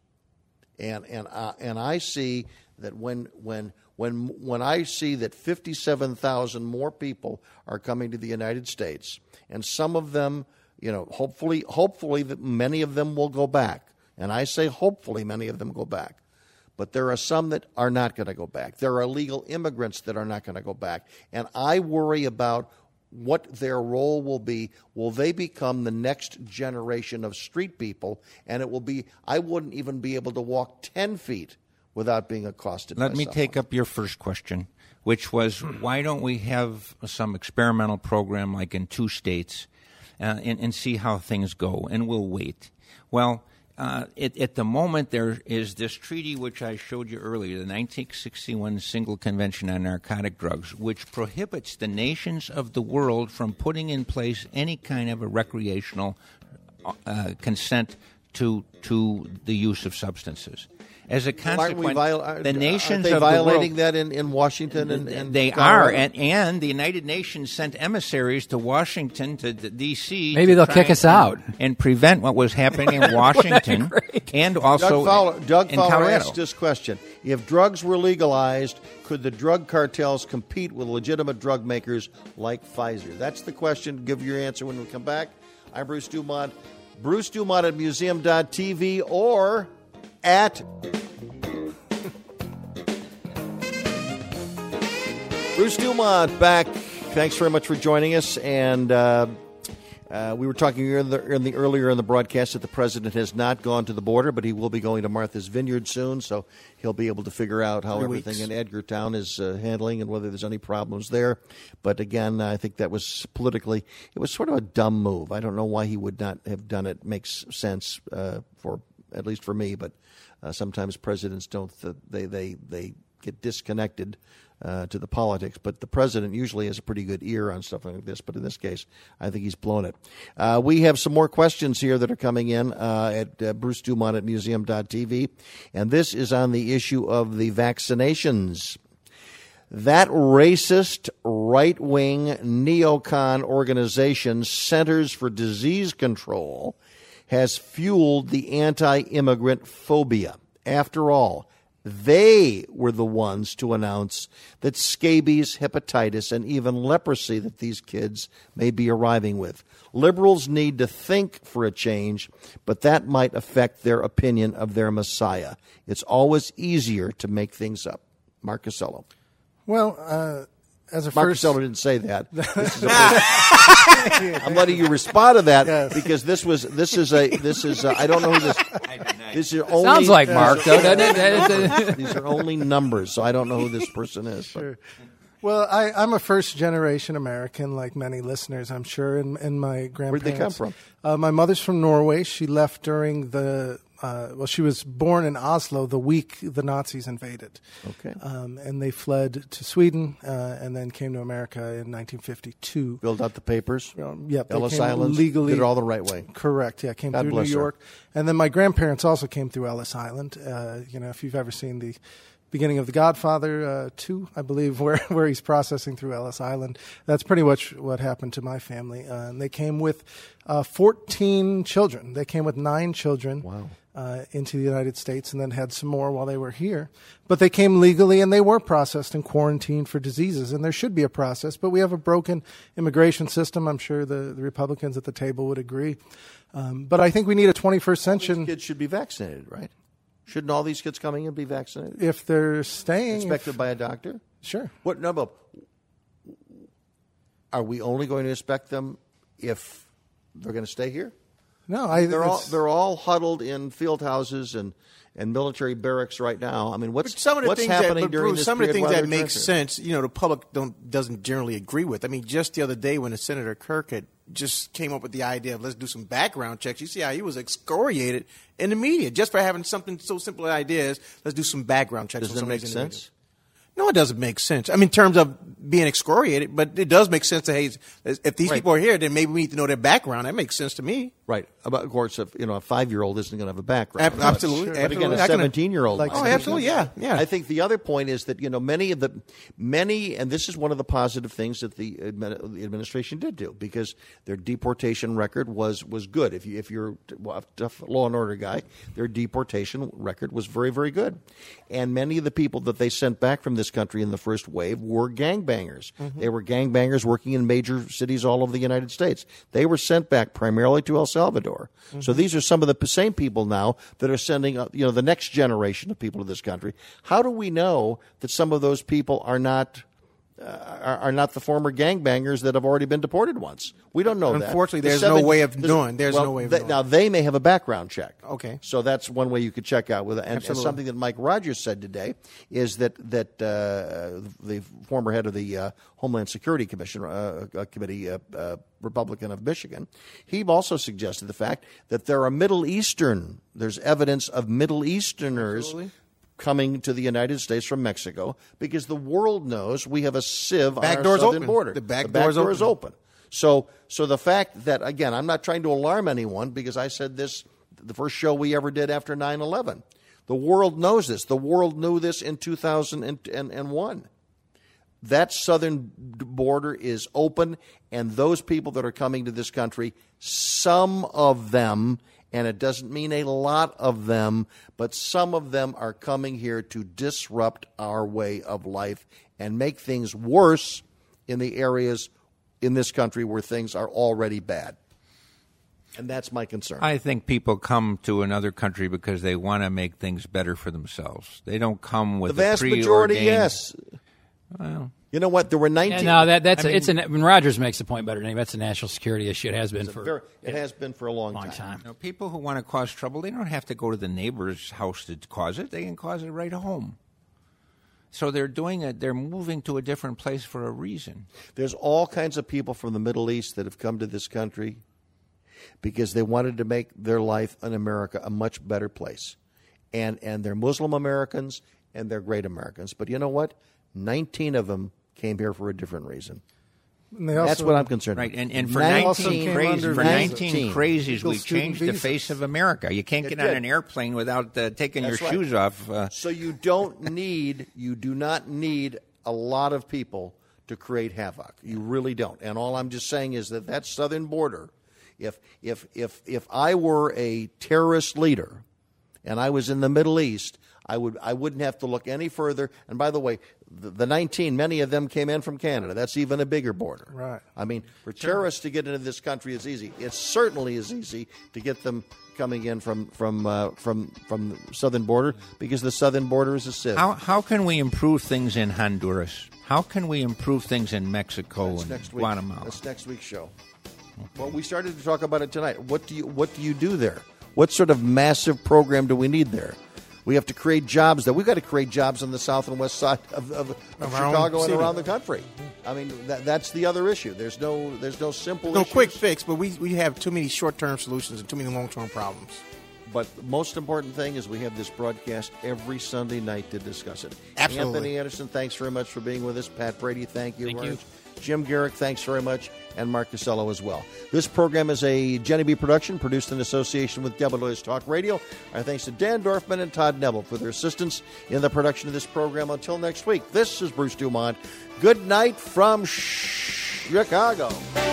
And and uh, and I see that when when when when I see that fifty-seven thousand more people are coming to the United States, and some of them, you know, hopefully hopefully that many of them will go back. And I say hopefully many of them go back. But there are some that are not going to go back. There are illegal immigrants that are not going to go back. And I worry about what their role will be. Will they become the next generation of street people? And it will be, I wouldn't even be able to walk ten feet without being accosted by Let me someone. take up your first question, which was why don't we have some experimental program like in two states uh, and, and see how things go, and we'll wait. Well, Uh, it, at the moment, there is this treaty which I showed you earlier, the nineteen sixty-one Single Convention on Narcotic Drugs, which prohibits the nations of the world from putting in place any kind of a recreational uh, consent to to the use of substances. As a consequence, viol- are, the nations are they of violating the world, that in, in Washington and, and they Colorado? are, and, and the United Nations sent emissaries to Washington, to D C Maybe they'll kick us out and prevent what was happening in Washington and also Doug Fowler, Doug in Fowler Colorado. asked this question: if drugs were legalized, could the drug cartels compete with legitimate drug makers like Pfizer? That's the question. Give your answer when we come back. I'm Bruce Dumont. Bruce Dumont at museum dot t v or at Bruce Dumont back. Thanks very much for joining us. And uh, uh, we were talking in the, in the earlier in the broadcast that the president has not gone to the border, but he will be going to Martha's Vineyard soon, so he'll be able to figure out how Three everything weeks. in Edgartown is uh, handling and whether there's any problems there. But again, I think that was politically, it was sort of a dumb move. I don't know why he would not have done it. Makes sense uh, for at least for me, but uh, sometimes presidents don't. Th- they they they get disconnected Uh, to the politics, but the president usually has a pretty good ear on stuff like this. But in this case, I think he's blown it. Uh, we have some more questions here that are coming in uh, at uh, Bruce Dumont at museum dot t v, and this is on the issue of the vaccinations. That racist, right-wing, neocon organization, Centers for Disease Control, has fueled the anti-immigrant phobia. After all, they were the ones to announce that scabies, hepatitis, and even leprosy that these kids may be arriving with. Liberals need to think for a change, but that might affect their opinion of their Messiah. It's always easier to make things up. Mark Costello. Well, uh, as a Mark first, Costello didn't say that. This is a I'm letting you respond to that Yes. because this was this is a this is a, I don't know who this. This is only, Sounds like Mark, though, doesn't it? These are only numbers, so I don't know who this person is. But. Sure. Well, I, I'm a first-generation American, like many listeners, I'm sure, and, and my grandparents. Where'd they come from? Uh, my mother's from Norway. She left during the, uh, well, she was born in Oslo the week the Nazis invaded. Okay. Um, and they fled to Sweden uh, and then came to America in nineteen fifty-two. Filled out the papers. Um, yep, they Ellis came Island. legally. Did it all the right way. Correct. Yeah, came God through New bless her. York, and then my grandparents also came through Ellis Island. Uh, you know, if you've ever seen the beginning of The Godfather uh, two, I believe, where where he's processing through Ellis Island, that's pretty much what happened to my family. Uh, and they came with uh, fourteen children. They came with nine children. Wow. Uh, into the United States, and then had some more while they were here. But they came legally, and they were processed and quarantined for diseases. And there should be a process, but we have a broken immigration system. I'm sure the, the Republicans at the table would agree. Um, but I think we need a twenty-first century. These kids should be vaccinated, right? Shouldn't all these kids coming in be vaccinated? If they're staying, Inspected if, by a doctor? sure. What? No, but are we only going to inspect them if they're going to stay here? No, I. They're all it's- they're all huddled in field houses and, and military barracks right now. I mean, what's But some of the what's things happening that, but during Bruce, this some of the period things while that they're make transferred? sense, you know, the public don't doesn't generally agree with. I mean, just the other day when the Senator Kirk had just came up with the idea of let's do some background checks, you see how he was excoriated in the media just for having something so simple as ideas. Let's do some background checks. Does on that some make of these sense? individuals. No, it doesn't make sense. I mean, in terms of being excoriated, but it does make sense that, hey, if these Right. people are here, then maybe we need to know their background. That makes sense to me. Right. About, of course, if, you know, a five-year-old isn't going to have a background. Ab- absolutely. But Absolutely. again, a I can- seventeen-year-old. like might. Oh, absolutely, yeah, yeah. I think the other point is that, you know, many of the, many, and this is one of the positive things that the, admin, the administration did do, because their deportation record was, was good. If, you, if you're a tough law and order guy, their deportation record was very, very good. And many of the people that they sent back from this country in the first wave were gangbangers. Mm-hmm. They were gangbangers working in major cities all over the United States. They were sent back primarily to El Salvador. Mm-hmm. So these are some of the same people now that are sending, uh, you know, the next generation of people to this country. How do we know that some of those people are not uh, are, are not the former gangbangers that have already been deported once? We don't know that. Unfortunately, The there's seven- no way of the- knowing. There's well, no way of they- knowing. Now, they may have a background check. Okay. So that's one way you could check out with it. And, and Absolutely. something that Mike Rogers said today is that that uh, the former head of the uh, Homeland Security Commission uh, uh, Committee, uh, uh, Republican of Michigan, he also suggested the fact that there are Middle Eastern, there's evidence of Middle Easterners Absolutely. coming to the United States from Mexico, because the world knows we have a sieve Back on our door's southern open. border. The back door door's is open. open. So, so the fact that, again, I'm not trying to alarm anyone, because I said this the first show we ever did after nine eleven. The world knows this. The world knew this in two thousand one. That southern border is open, and those people that are coming to this country, some of them, and it doesn't mean a lot of them, but some of them are coming here to disrupt our way of life and make things worse in the areas in this country where things are already bad. And that's my concern. I think people come to another country because they want to make things better for themselves. They don't come with the vast a majority, preordained- yes. Well, You know what? There were nineteen. Yeah, no, that, that's I a, mean, it's an. When Rogers makes the point better than me, that's a national security issue. It has been it's a for very- it has been for a long, long time. time. you know, people who want to cause trouble, they don't have to go to the neighbor's house to cause it. They can cause it right home. So they're doing it. They're moving to a different place for a reason. There's all kinds of people from the Middle East that have come to this country because they wanted to make their life in America a much better place. And and they're Muslim Americans and they're great Americans. But you know what? nineteen of them came here for a different reason. And they also, That's what I'm concerned Right, with. and, and for nineteen also nineteen came crazies, under for visa. nineteen crazies, Legal we student changed the visas. face of America. You can't It get on did. an airplane without uh, taking That's your right. shoes off. Uh, So you don't need, you do not need a lot of people to create havoc. You really don't. And all I'm just saying is that that southern border, if if if if I were a terrorist leader and I was in the Middle East, I would I wouldn't have to look any further. And by the way, the, the nineteen, many of them came in from Canada. That's even a bigger border. Right. I mean, for terrorists to get into this country is easy. It certainly is easy to get them coming in from from uh, from from the southern border because the southern border is a sieve. how how can we improve things in Honduras? How can we improve things in Mexico That's and next week. Guatemala? That's next week's show. Well, we started to talk about it tonight. What do you what do you do there? What sort of massive program do we need there? We have to create jobs there. We've got to create jobs on the south and west side of, of, of Of our own Chicago and city. around the country. I mean, that, that's the other issue. There's no there's no simple No issues. quick fix, but we, we have too many short-term solutions and too many long-term problems. But the most important thing is we have this broadcast every Sunday night to discuss it. Absolutely. Anthony Anderson, thanks very much for being with us. Pat Brady, thank you. Thank very you. much. Jim Garrick, thanks very much. And Mark Casello as well. This program is a Jenny B production produced in association with W S Talk Radio. Our thanks to Dan Dorfman and Todd Neville for their assistance in the production of this program. Until next week, this is Bruce Dumont. Good night from Chicago.